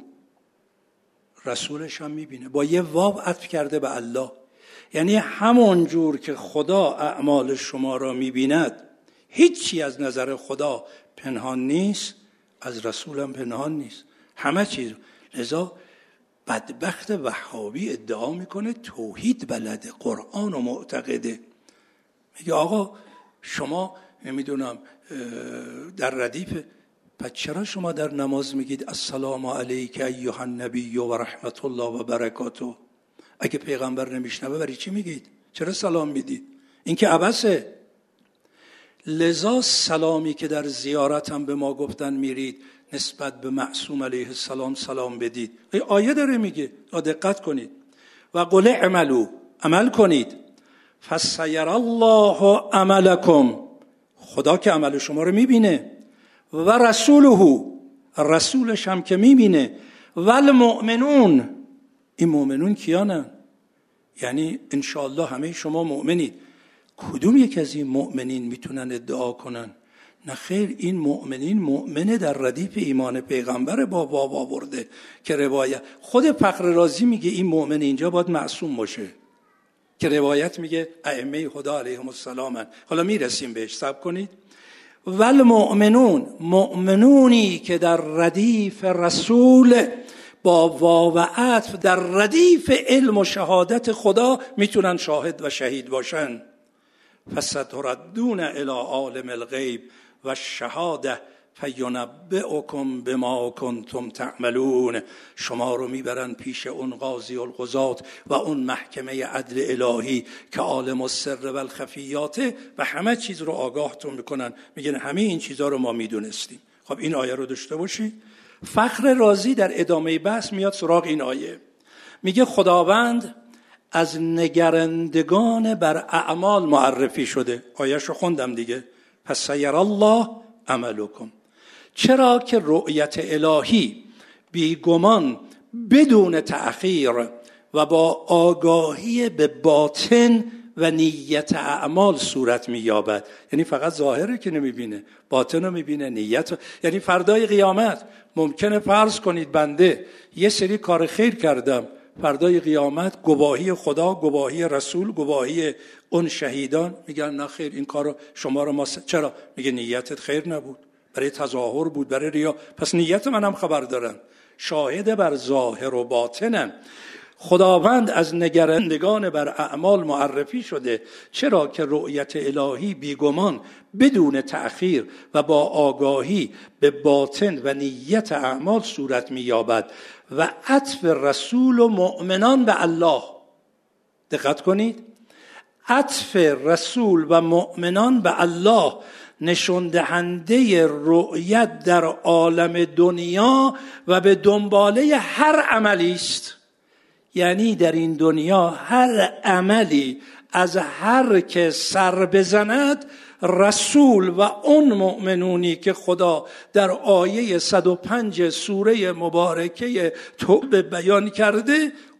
رسولش هم میبینه، با یه واو عطف کرده به الله. یعنی همون جور که خدا اعمال شما را میبیند، هیچی از نظر خدا پنهان نیست، از رسول هم پنهان نیست، همه چیز. لذا بدبخت وهابی ادعا میکنه توحید بلده، قرآن و معتقده. میگه آقا شما نمیدونم در ردیف، پس چرا شما در نماز میگید السلام علیک ایها النبی و رحمت الله و برکاته؟ اگه پیغمبر نمیشنوه برای چی میگید؟ چرا سلام میدید؟ این که عبثه. لذا سلامی که در زیارت هم به ما گفتن میرید نسبت به معصوم علیه السلام سلام بدید، این آیه داره میگه، دقت کنید. و قل اعملوا، عمل کنید. فسیر الله عملکم، خدا که عمل شما رو میبینه. و رسوله، رسولش هم که میبینه. و المؤمنون، این مؤمنون کیانن؟ یعنی انشاءالله همه شما مؤمنید. کدوم یک از این مؤمنین میتونن ادعا کنن؟ نه خیر، این مؤمنین مؤمنه در ردیف ایمان پیغمبر با باب آورده که روایت خود فخر رازی میگه این مؤمن اینجا باید معصوم باشه، که روایت میگه ائمه خدا علیهم السلام. حالا میرسیم بهش، صبر کنید. والمؤمنون، مؤمنونی که در ردیف رسول با واو و عطف در ردیف علم و شهادت خدا میتونن شاهد و شهید باشن. فستردون الی عالم الغیب و الشهاده فینبئکم بما کنتم تعملون، شما رو میبرن پیش اون قاضی القضات و اون محکمه عدل الهی که عالم السر و الخفیات و همه چیز رو آگاهتون میکنن، میگن همه این چیزها رو ما میدونستیم. خب این آیه رو داشته باشید. فخر رازی در ادامه بحث میاد سراغ این آیه، میگه خداوند از نگرندگان بر اعمال معرفی شده. آیه‌ش رو خوندم دیگه. پس سیر الله عملکم، چرا که رؤیت الهی بیگمان بدون تأخیر و با آگاهی به باطن و نیت اعمال صورت می‌یابد. یعنی فقط ظاهره که نمی‌بینه، باطن رو می‌بینه، نیت رو. یعنی فردای قیامت ممکنه فرض کنید بنده یه سری کار خیر کردم، فردای قیامت گواهی خدا، گواهی رسول، گواهی اون شهیدان میگن نه خیر این کارو شما رو ما س... چرا؟ میگه نیتت خیر نبود، برای تظاهر بود، برای ریا. پس نیت منم خبر دارن، شاهد بر ظاهر و باطنم. خداوند از نگرندگان بر اعمال معرفی شده، چرا که رؤیت الهی بیگمان بدون تأخیر و با آگاهی به باطن و نیت اعمال صورت می‌یابد. و عطف رسول و مؤمنان به الله، دقت کنید، عطف رسول و مؤمنان به الله نشون دهنده رؤیت در عالم دنیا و به دنباله هر عملی است. یعنی در این دنیا هر عملی از هر که سر بزند، رسول و اون مؤمنونی که خدا در آیه صد و پنج سوره مبارکه توبه بیان کرده،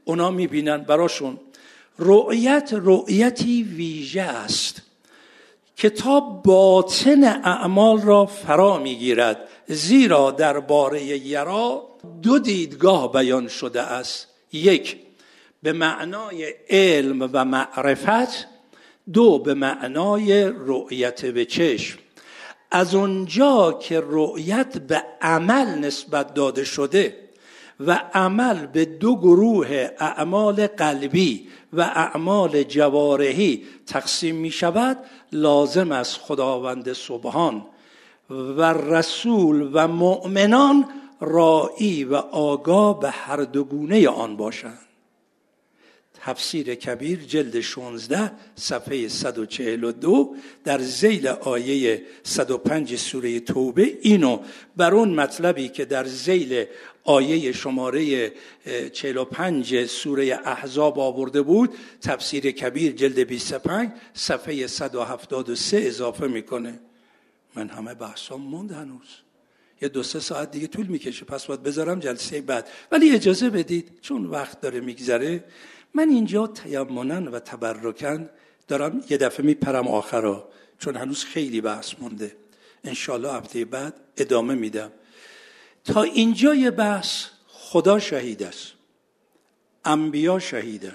اونا میبینن براشون رؤیت رؤیتی ویژه است که تا باطن اعمال را فرا میگیرد، زیرا درباره یرا دو دیدگاه بیان شده است: یک به معنای علم و معرفت، دو به معنای رؤیت به چشم. از اونجا که رؤیت به عمل نسبت داده شده و عمل به دو گروه اعمال قلبی و اعمال جوارحی تقسیم می شود، لازم است خداوند سبحان و رسول و مؤمنان راعی و آگاه به هر دو گونه آن باشند. تفسیر کبیر جلد شانزده صفحه صد و چهل و دو در ذیل آیه صد و پنج سوره توبه اینو بر اون مطلبی که در ذیل آیه شماره چهل و پنج سوره احزاب آورده بود، تفسیر کبیر جلد بیست و پنج صفحه صد و هفتاد و سه اضافه میکنه. من همه بحثام موند هنوز، یه دو سه ساعت دیگه طول میکشه، پس باید بذارم جلسه بعد. ولی اجازه بدید چون وقت داره میگذره، من اینجا تیمناً و تبرکاً دارم یه دفعه میپرم آخرا، چون هنوز خیلی بحث مونده. انشالله هفته بعد ادامه میدم. تا اینجای بحث خدا شهید است، انبیا شهیدن.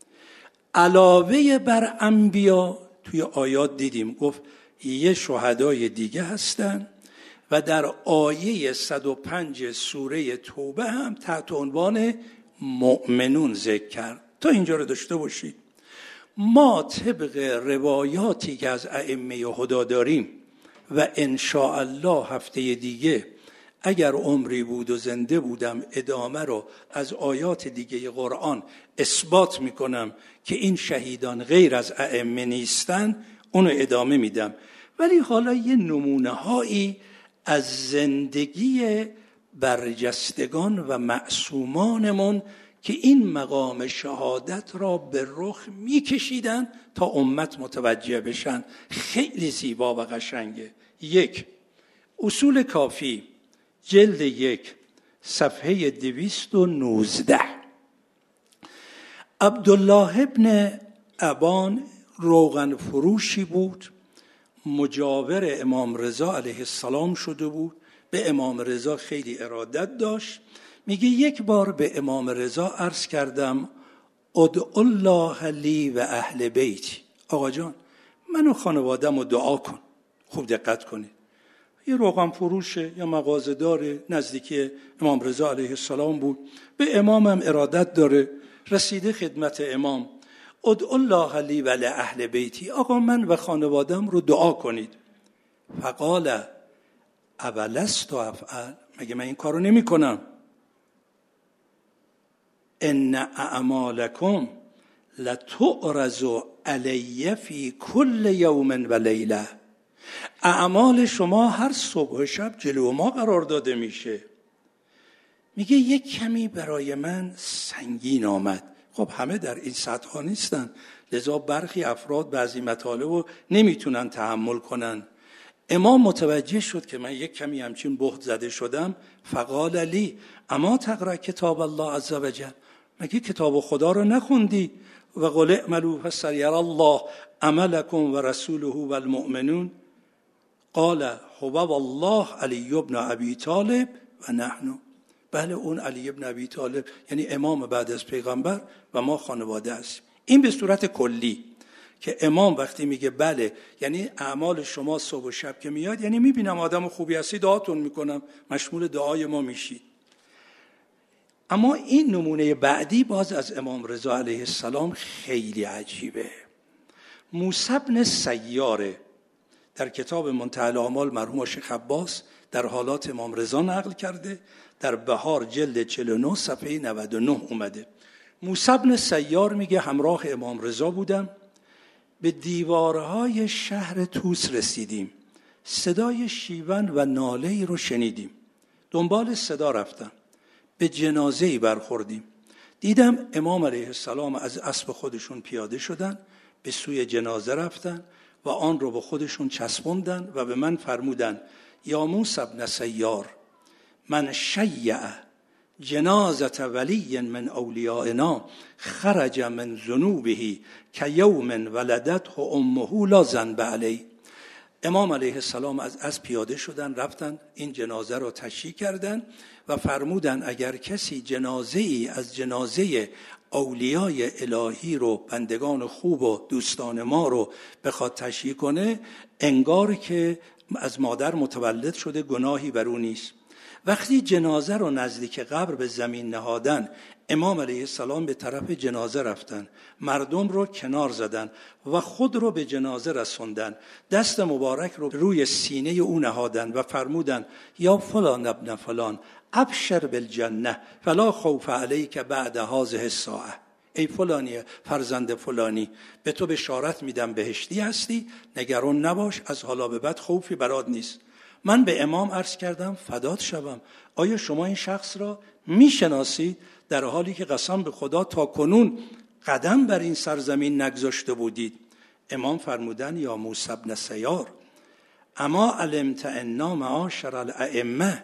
علاوه بر انبیا توی آیات دیدیم گفت یه شهدای دیگه هستن و در آیه صد و پنج سوره توبه هم تحت عنوان مؤمنون ذکر کرد. تا اینجا رو داشته باشید. ما طبق روایاتی که از ائمه هدی داریم و ان شاء الله هفته دیگه اگر عمری بود و زنده بودم ادامه رو از آیات دیگه قرآن اثبات میکنم که این شهیدان غیر از ائمه نیستن، اونو ادامه میدم. ولی حالا یه نمونه هایی از زندگی برجستگان و معصومانمون که این مقام شهادت را به رخ میکشیدن تا امت متوجه بشن، خیلی زیبا و قشنگه. یک، اصول کافی جلد یک صفحه دویست و نوزده. عبدالله ابن ابان روغن فروشی بود، مجاور امام رضا علیه السلام شده بود، به امام رضا خیلی ارادت داشت. میگه یک بار به امام رضا عرض کردم ادعو الله لی و اهل بیتی، آقا جان من و خانوادم رو دعا کن. خوب دقت کنید، یه روغن فروشه یا مغازه داره، نزدیکی امام رضا علیه السلام بود، به امام هم ارادت داره، رسیده خدمت امام ادعو الله لی و اهل بیتی، آقا من و خانوادم رو دعا کنید. فقال اولست افعل، مگه من این کارو نمی کنم؟ ان اعمالکم لتعرض علی فی کل یوم و لیله، اعمال شما هر صبح و شب جلو ما قرار داده میشه. میگه یک کمی برای من سنگین آمد. خب همه در این سطح ها نیستن، لذا برخی افراد بعضی مطالب رو نمیتونن تحمل کنن. امام متوجه شد که من یک کمی همچین بهت زده شدم. فقال لی اما تقرأ کتاب الله عز و جل، مگه کتاب خدا رو نخوندی؟ و قل اعملوا فسيرى الله عملكم و رسوله و المؤمنون. قال هو والله علی ابن ابی طالب و نحن، بله اون علی ابن ابی طالب یعنی امام بعد از پیغمبر و ما خانواده هستیم. این به صورت کلی که امام وقتی میگه بله یعنی اعمال شما صبح و شب که میاد، یعنی میبینم آدم خوبی هستی دعاتون میکنم، مشمول دعای ما میشید. اما این نمونه بعدی باز از امام رضا علیه السلام خیلی عجیبه. موسی بن سیاره در کتاب منتهی الاعمال مرحوم شیخ عباس در حالات امام رضا نقل کرده، در بهار جلد چهل و نه صفحه نود و نه اومده. موسی بن سیار میگه همراه امام رضا بودم، به دیوارهای شهر طوس رسیدیم، صدای شیون و ناله‌ای رو شنیدیم، دنبال صدا رفتم، به جنازه‌ای برخوردیم، دیدم امام علیه السلام از اسب خودشون پیاده شدن، به سوی جنازه رفتن و آن رو به خودشون چسبوندن و به من فرمودن یا موسی بن سیار من شیع جنازة ولی من اولیائنا خرج من ذنوبه کیوم ولدته امه لا ذنب علیه. امام علیه السلام از از پیاده شدن، رفتن این جنازه رو تشییع کردن و فرمودن اگر کسی جنازه ای از جنازه اولیای الهی رو، بندگان خوب و دوستان ما رو بخواد تشییع کنه، انگار که از مادر متولد شده، گناهی بر او نیست. وقتی جنازه رو نزدیک قبر به زمین نهادن، امام علیه السلام به طرف جنازه رفتن، مردم رو کنار زدن و خود رو به جنازه رسوندن، دست مبارک رو روی سینه او نهادن و فرمودن یا فلان ابن فلان ابشر بالجنه فلا خوف علیک بعد هذه الساعه. ای فلانی فرزند فلانی، به تو بشارت میدم بهشتی هستی، نگران نباش، از حالا به بعد خوفی برات نیست. من به امام عرض کردم فدات شوم، آیا شما این شخص را میشناسید؟ در حالی که قسم به خدا تا کنون قدم بر این سرزمین نگذاشته بودید. امام فرمودن یا موسی بن سیار اما علمت انا معاشر الائمه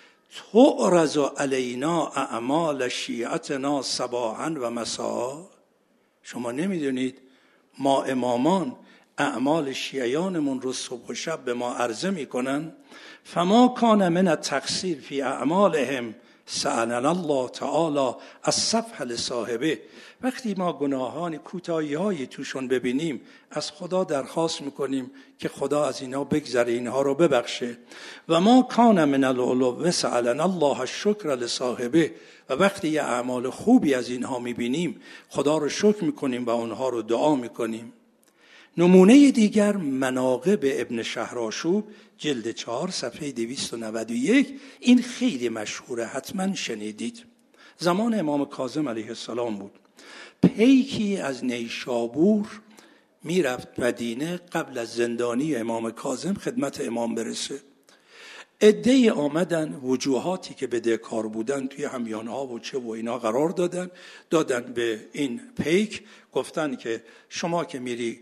تعرض علینا اعمال شیعتنا صباحا و مساء. شما نمیدونید ما امامان اعمال شیعیانمون رو صبح و شب به ما عرضه میکنن؟ فما کان من التقصیر فی اعمالهم سألنا الله تعالی الصفح لصاحبه. وقتی ما گناهان کوتاهی‌هایی توشون ببینیم، از خدا درخواست میکنیم که خدا از اینا بگذره، اینها رو ببخشه. و ما کان من العلو سألنا الله الشکر لصاحبه. و وقتی یه اعمال خوبی از اینها میبینیم، خدا رو شکر میکنیم و اونها رو دعا میکنیم. نمونه دیگر مناقب ابن شهرآشوب جلد چهار صفحه دویست و نود و یک. این خیلی مشهوره، حتما شنیدید. زمان امام کاظم علیه السلام بود. پیکی از نیشابور میرفت مدینه قبل از زندانی امام کاظم خدمت امام برسه. عده‌ای آمدن، وجوهاتی که بدهکار بودن توی همیان‌ها و چه و اینا قرار دادن دادن به این پیک، گفتن که شما که میری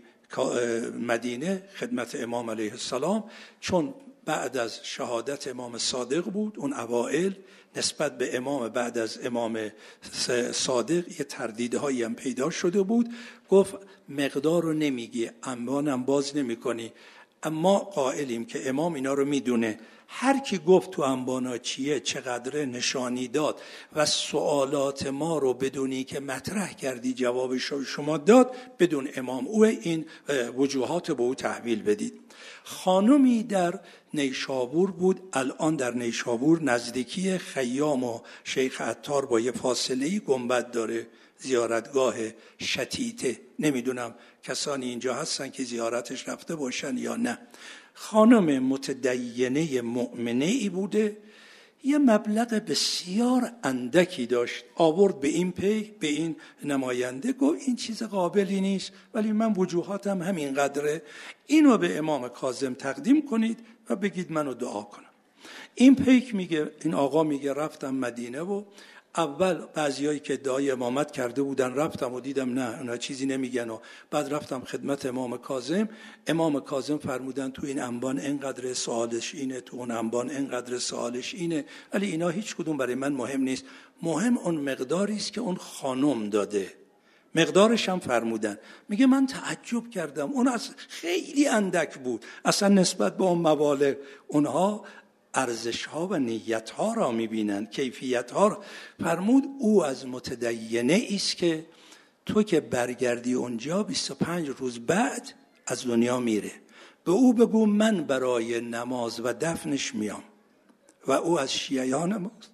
مدینه خدمت امام علیه السلام، چون بعد از شهادت امام صادق بود، اون اوائل نسبت به امام بعد از امام صادق یه تردیدهایی هم پیدا شده بود، گفت مقدار رو نمیگی، انبانم باز نمی کنی، اما قائلیم که امام اینا رو میدونه. هر کی گفت تو انبانا چیه، چقدره، نشانی داد و سوالات ما رو بدونی که مطرح کردی جوابش رو شما داد، بدون امام او این وجوهات به او تحویل بدید. خانمی در نیشابور بود، الان در نیشابور نزدیکی خیام و شیخ عطار با یه فاصله‌ای گنبد داره، زیارتگاه شتیته. نمیدونم کسانی اینجا هستن که زیارتش رفته باشن یا نه. خانم متدینه مؤمنه ای بوده، یه مبلغ بسیار اندکی داشت، آورد به این پی، به این نماینده، گفت این چیز قابلی نیست ولی من وجوهاتم همین قدره، اینو به امام کاظم تقدیم کنید و بگید منو دعا کنم. این پیک میگه، این آقا میگه رفتم مدینه و اول بعضیایی که ادعای امامت کرده بودن رفتم و دیدم نه اونا چیزی نمیگن و بعد رفتم خدمت امام کاظم. امام کاظم فرمودن تو این انبان اینقدر سوالش اینه، تو اون انبان اینقدر سوالش اینه، ولی اینا هیچ کدوم برای من مهم نیست، مهم اون مقداری است که اون خانم داده. مقدارش هم فرمودن. میگه من تعجب کردم، اون از خیلی اندک بود، اصلا نسبت به اون مبالغ اونها ارزش ها و نیت ها را میبینند، کیفیت ها را. فرمود او از متدینه است که تو که برگردی اونجا بیست و پنج روز بعد از دنیا میره، به او بگو من برای نماز و دفنش میام و او از شیعیان ماست.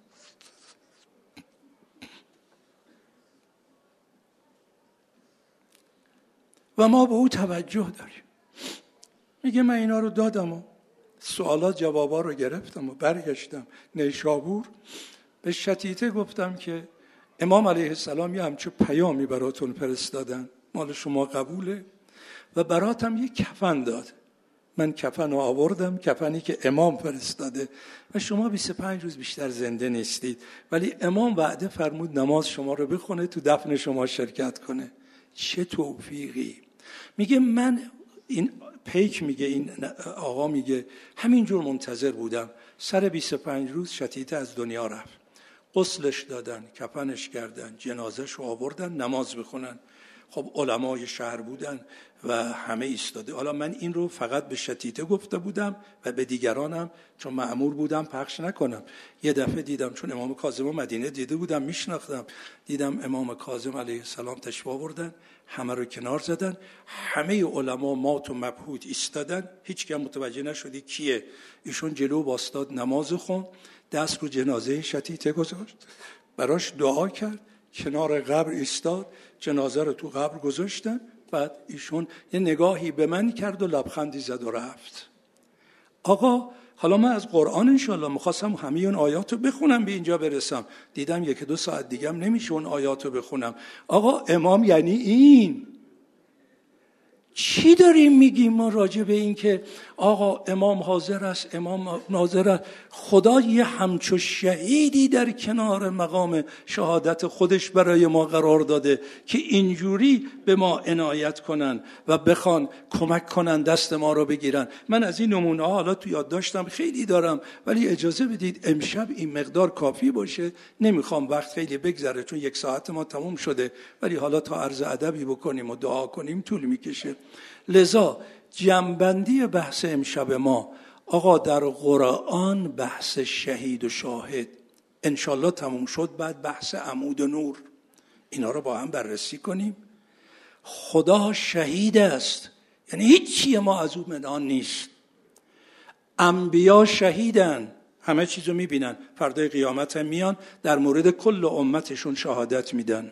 و ما به او توجه داریم. میگه من اینا رو دادم و سوالات جوابا رو گرفتم و برگشتم نیشابور، به شتیته گفتم که امام علیه السلام یه همچون پیامی براتون فرستادن، مال شما قبوله؟ و براتم یه کفن داد. من کفن رو آوردم، کفنی که امام فرستاده، و شما بیست و پنج روز بیشتر زنده نیستید، ولی امام وعده فرمود نماز شما رو بخونه، تو دفن شما شرکت کنه. چه توفیقی! میگه من این پیک میگه، این آقا میگه همینجور منتظر بودم. سر بیست و پنج روز شتیته از دنیا رفت. غسلش دادن، کفنش کردن، جنازهش رو آوردن نماز بخونن. خب علمای شهر بودن و همه ایستاده. حالا من این رو فقط به شتیته گفته بودم و به دیگرانم چون مأمور بودم پخش نکنم. یه دفعه دیدم، چون امام کاظم مدینه دیده بودم میشناختم، دیدم امام کاظم علیه السلام تشریف آوردن، همه رو کنار زدن، همه علما مات و مبهوت ایستادن، هیچ کس متوجه نشدی کیه. ایشون جلو واسطاد نماز خون، دست رو جنازه شتیته گذاشت، براش دعا کرد، کنار قبر ایستاد، جنازه رو تو قبر گذاشتن. بعد ایشون یه نگاهی به من کرد و لبخندی زد و رفت. آقا حالا من از قرآن انشالله میخواستم همه اون آیات رو بخونم به اینجا برسم، دیدم یک دو ساعت دیگه هم نمیشه اون آیات رو بخونم. آقا امام یعنی این؟ چی داریم میگیم ما راجع به این که آقا امام حاضر است، امام ناظر است؟ خدا یه همچو شهیدی در کنار مقام شهادت خودش برای ما قرار داده که اینجوری به ما عنایت کنن و بخوان کمک کنن دست ما رو بگیرن. من از این نمونه ها حالا تو یاد داشتم خیلی دارم، ولی اجازه بدید امشب این مقدار کافی باشه. نمیخوام وقت خیلی بگذره چون یک ساعت ما تموم شده، ولی حالا تا عرض ادبی بکنیم و دعا کنیم طول میکشه. لذا جنبندی بحث امشب ما، آقا در قرآن بحث شهید و شاهد انشالله تموم شد، بعد بحث عمود و نور، اینا رو با هم بررسی کنیم. خدا شهید است، یعنی هیچی ما از اون منان نیست. انبیا شهیدن، همه چیزو میبینن، فردای قیامت هم میان در مورد کل امتشون شهادت میدن.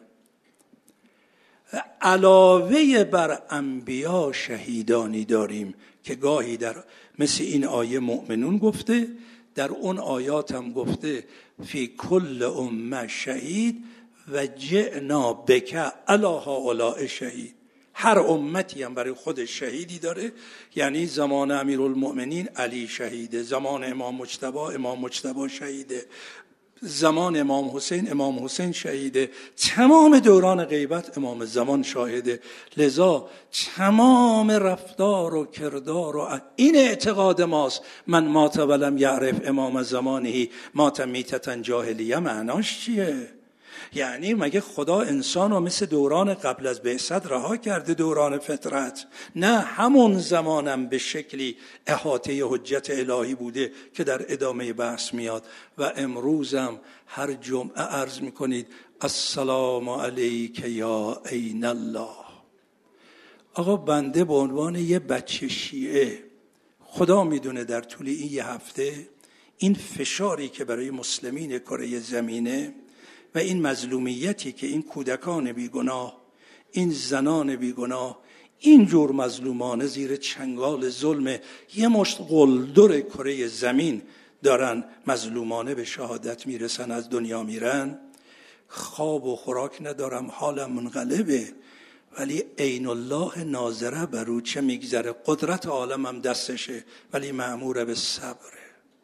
علاوه بر انبیا شهیدانی داریم که گاهی در مثل این آیه مؤمنون گفته، در اون آیات هم گفته فی کل امه شهید و جئنا بک علی هؤلاء شهید. هر امتی هم برای خودش شهیدی داره، یعنی زمان امیرالمؤمنین علی شهیده، زمان امام مجتبی امام مجتبی شهیده، زمان امام حسین امام حسین شهیده، تمام دوران غیبت امام زمان شاهده. لذا تمام رفتار و کردار و این اعتقاد ماست. من مات ولم یعرف امام زمانه مات میتة جاهلیه. معناش چیه؟ یعنی مگه خدا انسان رو مثل دوران قبل از بعثت رها کرده، دوران فطرت؟ نه، همون زمانم به شکلی احاطه حجت الهی بوده که در ادامه بحث میاد. و امروزم هر جمعه عرض میکنید السلام علیک یا عین الله. آقا بنده به عنوان یه بچه شیعه، خدا میدونه در طول این یه هفته این فشاری که برای مسلمین کره زمینه و این مظلومیتی که این کودکان بیگناه، این زنان بیگناه، این جور مظلومانه زیر چنگال ظلم یه مشت قلدر کره زمین دارن مظلومانه به شهادت میرسن، از دنیا میرن، خواب و خوراک ندارم، حالم منقلبه. ولی عین الله ناظره برو چه میگذره، قدرت عالمم دستشه، ولی مأموره به صبره.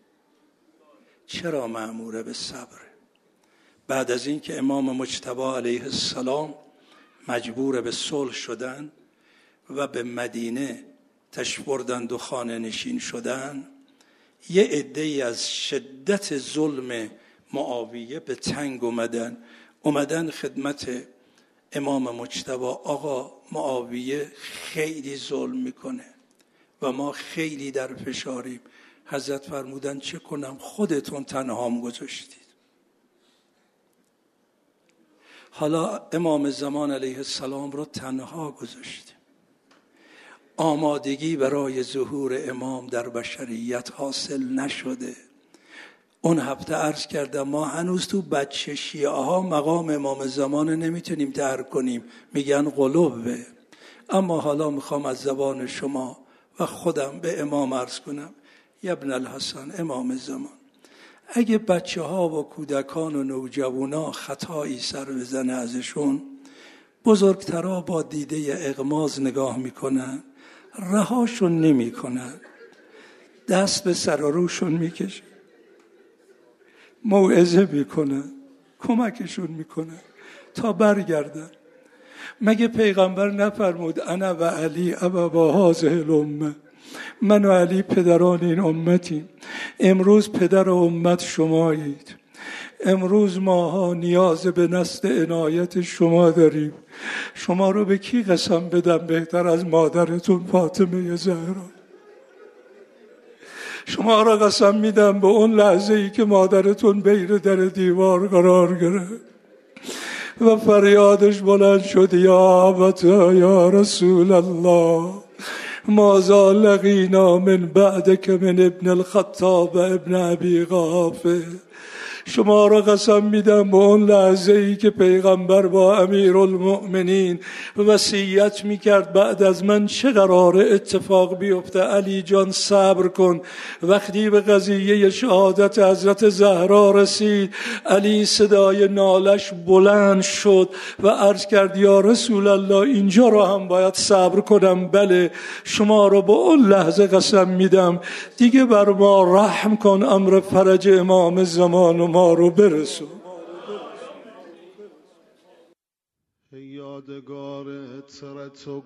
چرا مأموره به صبره؟ بعد از این که امام مجتبی علیه السلام مجبور به صلح شدن و به مدینه تشریف بردند و خانه نشین شدن، یه عده‌ای از شدت ظلم معاویه به تنگ اومدن اومدن خدمت امام مجتبی. آقا معاویه خیلی ظلم میکنه و ما خیلی در فشاریم. حضرت فرمودن چه کنم؟ خودتون تنهام گذاشتید. حالا امام زمان علیه السلام رو تنها گذاشتیم. آمادگی برای ظهور امام در بشریت حاصل نشده. اون هفته عرض کردم ما هنوز تو بچه شیعه ها مقام امام زمان نمیتونیم درک کنیم، میگن قلوبه. اما حالا میخوام از زبان شما و خودم به امام عرض کنم یا ابن الحسن امام زمان، اگه بچه ها و کودکان و نوجوانا خطایی سر بزنه ازشون، بزرگترها با دیده اغماز نگاه میکنن، رهاشون نمیکنن، دست به سر و روشون میکشن، موعظه میکنن، کمکشون میکنن تا برگردن. مگه پیغمبر نفرمود انا و علی ابا هذه الامه، من و علی پدران این امتیم، امروز پدر امت شمایید. امروز ماها نیاز به نسل عنایت شما داریم. شما رو به کی قسم بدم بهتر از مادرتون فاطمه زهرا؟ شما را قسم میدم به اون لحظه ای که مادرتون بین در دیوار قرار گرفت و فریادش بلند شد یا ابتا یا رسول الله ماذا لقینا من بعدک من ابن الخطاب ابن ابی قحافه. شما را قسم میدم به اون لحظه ای که پیغمبر با امیرالمؤمنین وصیت میکرد بعد از من چه قرار اتفاق بیفته. علی جان صبر کن. وقتی به قضیه شهادت حضرت زهرا رسید علی صدای نالش بلند شد و عرض کرد یا رسول الله اینجا را هم باید صبر کنم. بله شما را به اون لحظه قسم میدم دیگه بر ما رحم کن، امر فرج امام زمان و ما رو برسون. یادگار عطرت و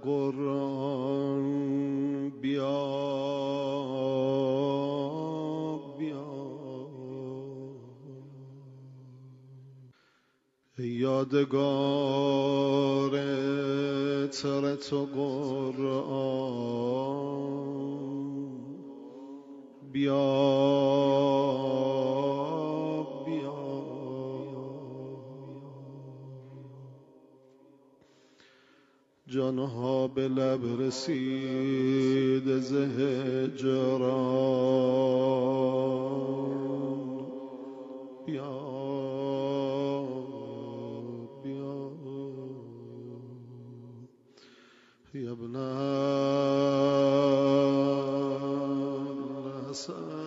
قرآن بیا بیا، یادگار عطرت و قرآن بیا جانها به لب رسید ز هجران بیا بیا یا ابن الحسن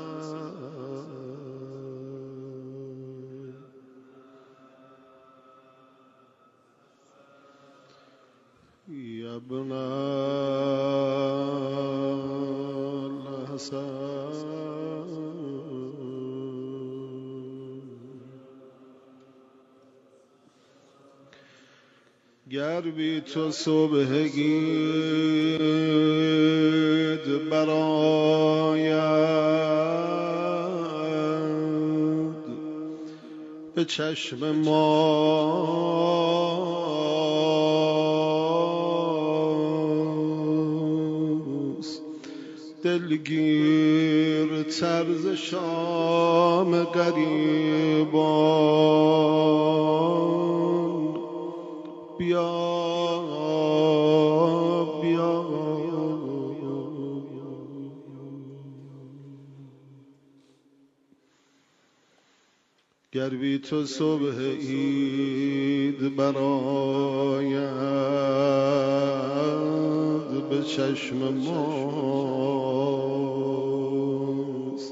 یا ابن الحسن گر بی تو صبحگید براید به چشم ما دلگیر طرز شام غریبان بیا بیا گر بی تو صبح عید براید به چشم ماست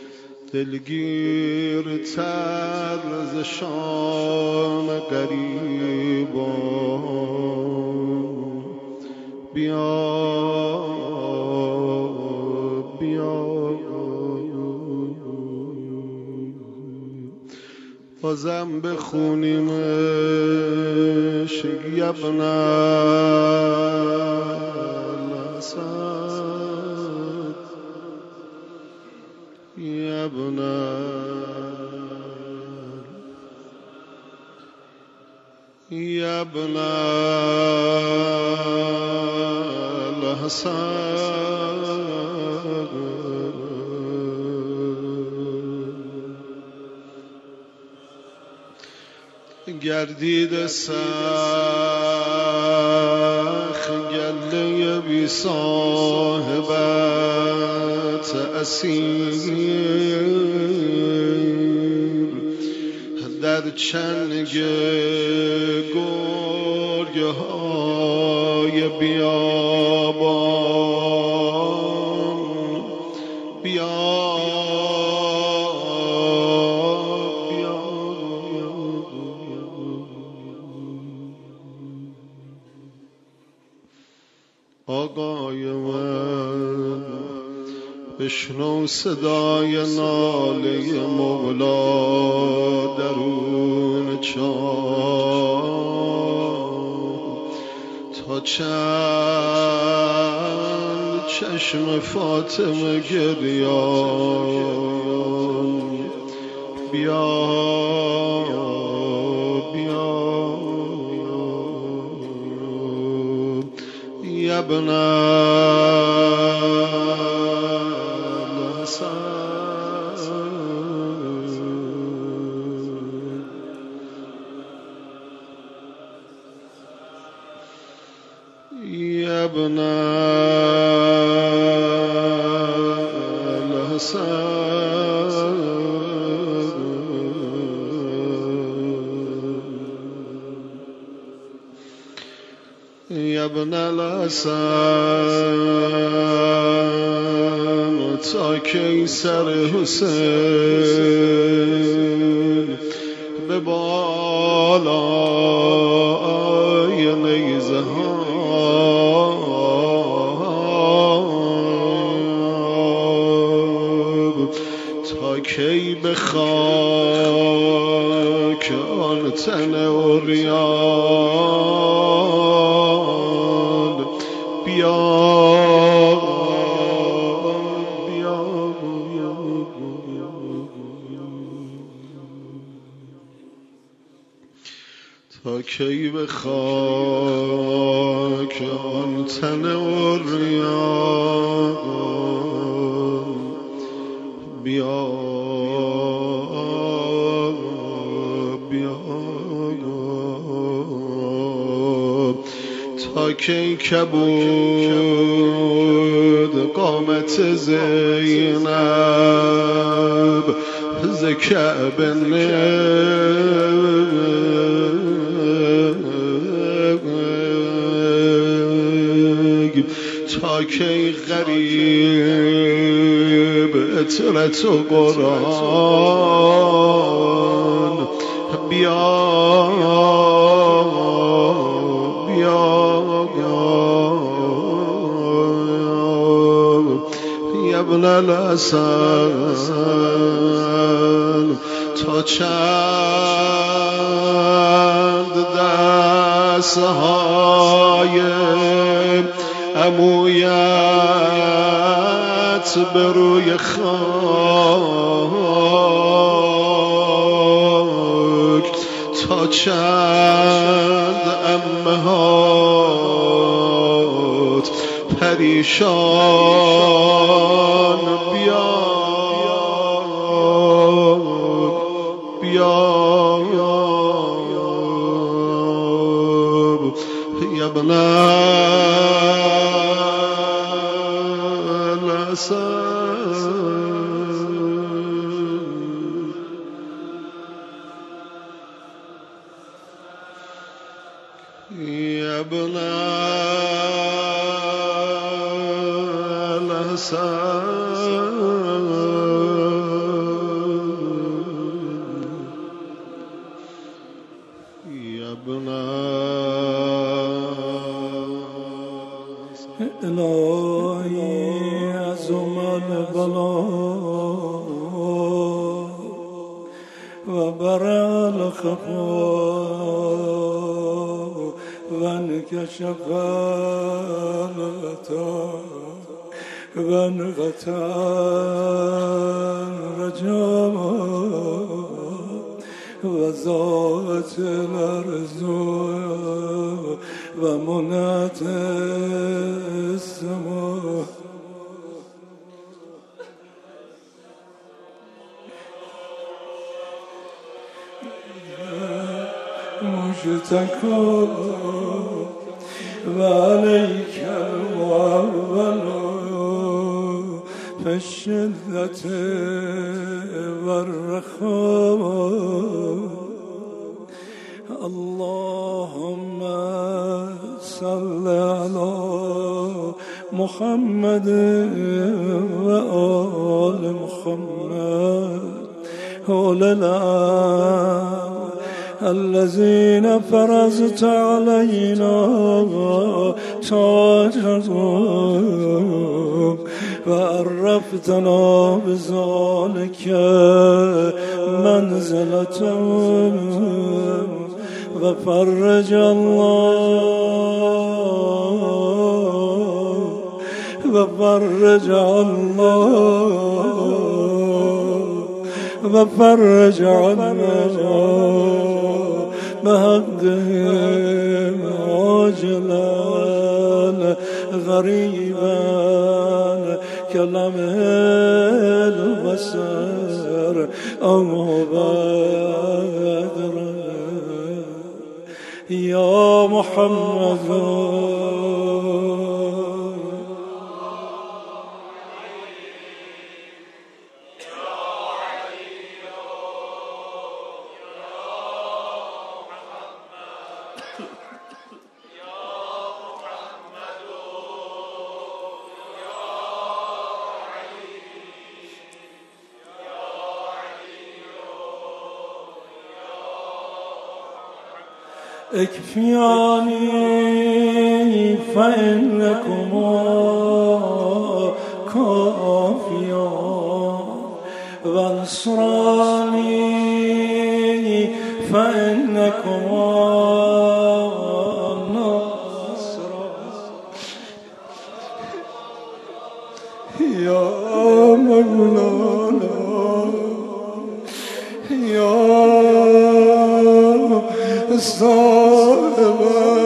دلگیر طرز شام غریبان بیا بیا بازم بخونیمش یا ابن الحسن یا ابن یا ابن الحسن گردید سخ گله بی صاحبت اسیر در چنگ گرگ های بیابان بیا آقای من بشنو صدای ناله مولا درون چاه تا چند چشم فاطمه گریان بیا يا ابن الحسن يا ابن الحسن يا ابن الحسن تا کی سر حسین به بالای نیزه ها تا کی به خاک آن تن عریان بیا تا کی به خاک آن تن عریان بیا بیا تا کی کبود قامت زینب ز کعبه تا کی غریب اطرت و قرآن بیا بیا یا ابن الحسن تا چند دستهای عمویت به روی خاک تا چند امهات پریشان بیا بیا یا ابن يا ابن الحسن يا ابن إلهي عظم البلاء وبرأ الخفاء وانكشف الغطاء وانغطى الرجاء وزاغت الأرض ومنعت السماء مشتكى وعليك المعول في الشدة والرخاء اللهم صل على محمد وآل محمد أولي الأمر الذين فرضت علينا تاجهم وعرفتنا بذلك منزلتهم وفرج الله وفرج الله وفرج الله بحقهم عاجلا غريبا كلمح البصر أو بدر يا محمد اكفياني فإنكم كافيان وانصراني فإنكم ناصران يا مولانا يا صاحبا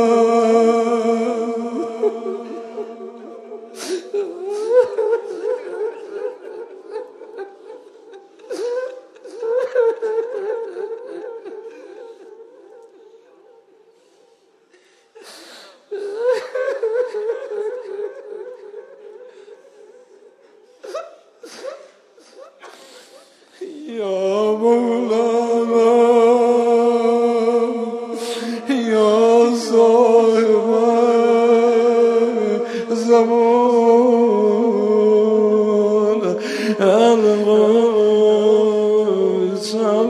يا مولانا يا صاحب الزمان الغوث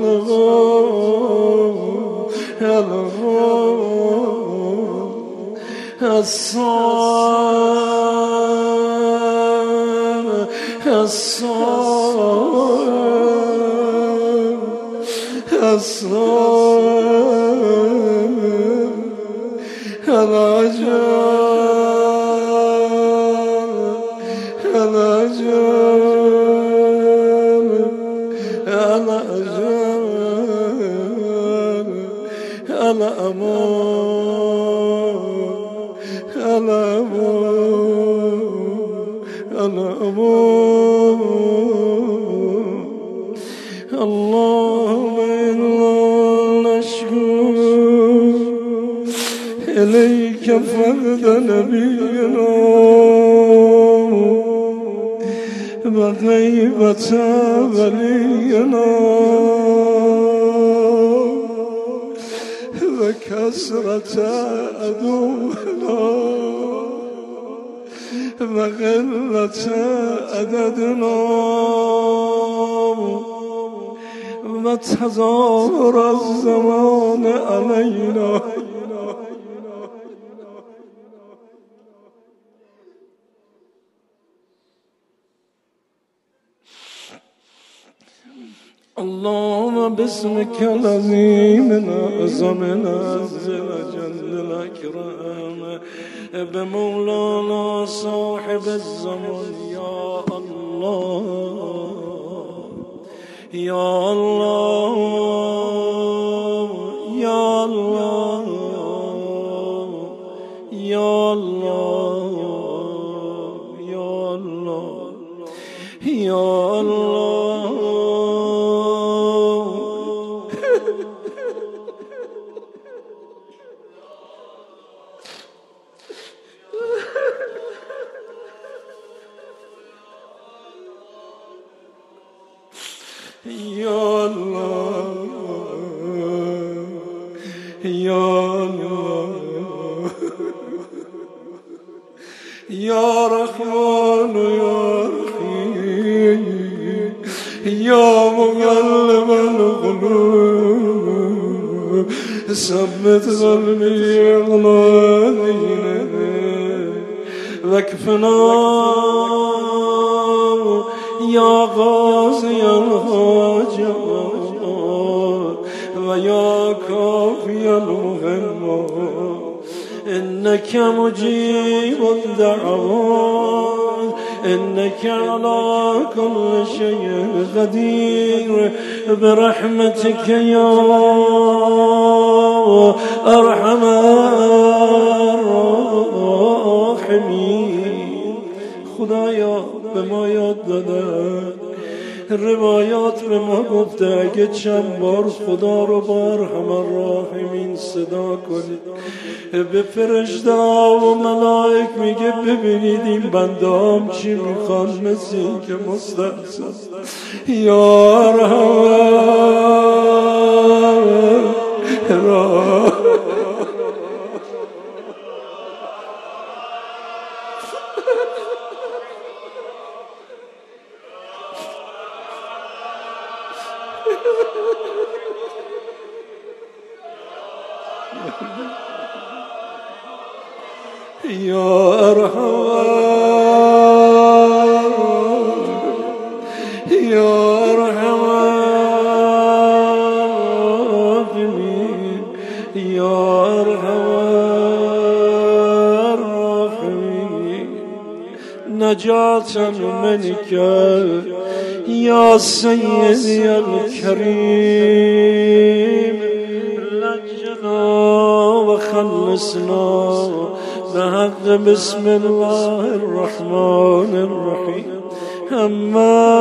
الغوث الغوث الصال الصال الصال العجل العجل العجل الأمان الأمان الأمان اللهم إنا نشكو إليك فقد نبينا وغيبة ولينا وكسرة عدونا وغلة عددنا وتظاهر الزمان علينا اللهم باسمك العظيم الأعظم الأعزل جل الأكرم بمولانا صاحب الزمن يا الله يا الله يا الله يا الله يا الله يا الله يا الله يا الله يا رحمن يا رحيم يا مقلب القلوب ثبت قلبي على دينك واكفنا يا غازي الحاجات ويا كافي المهمات إنك مجيب الدعوات إنك على كل شيء قدير برحمتك يا أرحم الراحمين یاد دادن. روایات به ما گفته اگه چند بار خدا رو بار همه راحمین صدا کنید به فرشته ها و ملائک میگه ببینید این بنده هم چی میخوان، مثل این که مستحسن یا رحم یا ارحم یا ارحم الراحمین یا ارحم الراحمین نجاة منك یا سیدی الکریم لجنا و خلصنا بحق بسم الله الرحمن الرحیم اما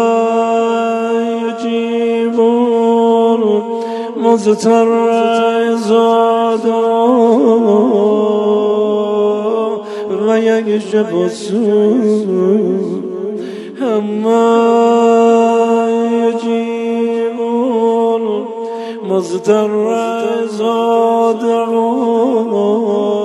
یجیب المضطر اذا دعا و یکشف السوء اما یجیب المضطر اذا دعا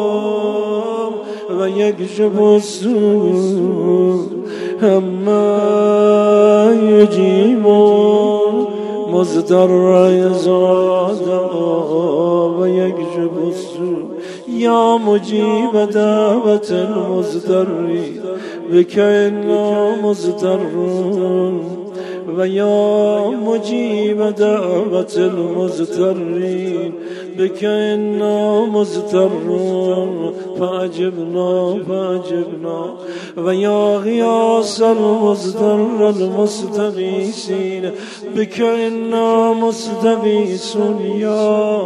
و یکشف السوء اما یجیب المضطر اذا دعا و یکشف السوء یا مجیب دعوت المضطرین بک انا مضطرون و یا مجیب دعوت المضطرین بک انا مضطرون فاجبنا فاجبنا و یا غیاث المضطر المستغیثین بک انا مستغیثون یا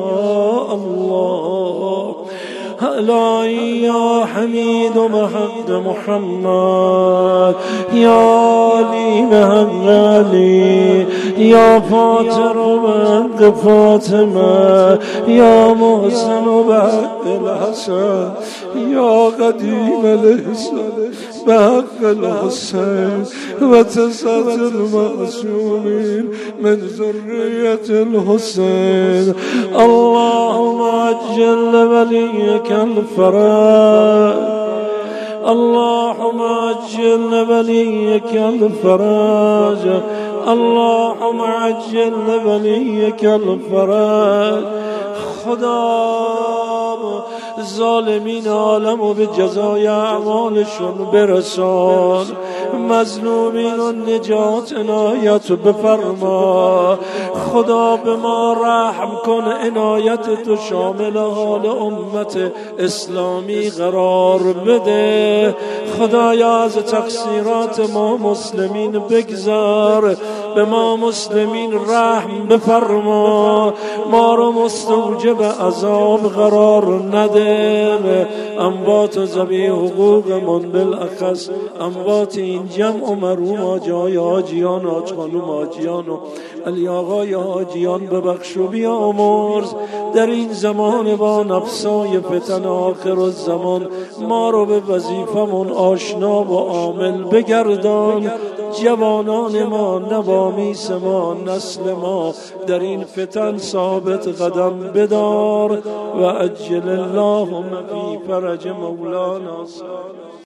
الله الهی یا حمید بحق محمد یا علی بحق علی یا فاطر بحق فاطمه یا محسن بحق الحسن یا قدیم الحسن بحق الحسین و تسعة المعصومین من ذریة الحسین اللهم عجل ولیک الفرج اللهم عجل ولیک الفرج اللهم عجل ولیک الفرج. خدا ظالمین عالم و به جزای اعمالشون برسان، مظلومین و نجات عنایت بفرما. خدا به ما رحم کن، عنایت تو شامل حال امت اسلامی قرار بده. خدایا از تقصیرات ما مسلمین بگذار، به ما مسلمین رحم بفرما، ما رو مستوجب عذاب قرار نده. اموات و ذوی حقوق من بالاخص اموات این جمع و مروم، جای حاجیان، حاج خانم حاجیان و علی آقای حاجیان ببخش و بیامرز. در این زمان با نفسای فتن آخر الزمان ما رو به وظیفمون آشنا و عامل بگردان. جوانان ما، نوامیس ما، نسل ما در این فتن ثابت قدم بدار و عجل اللهم فی فرج مولانا.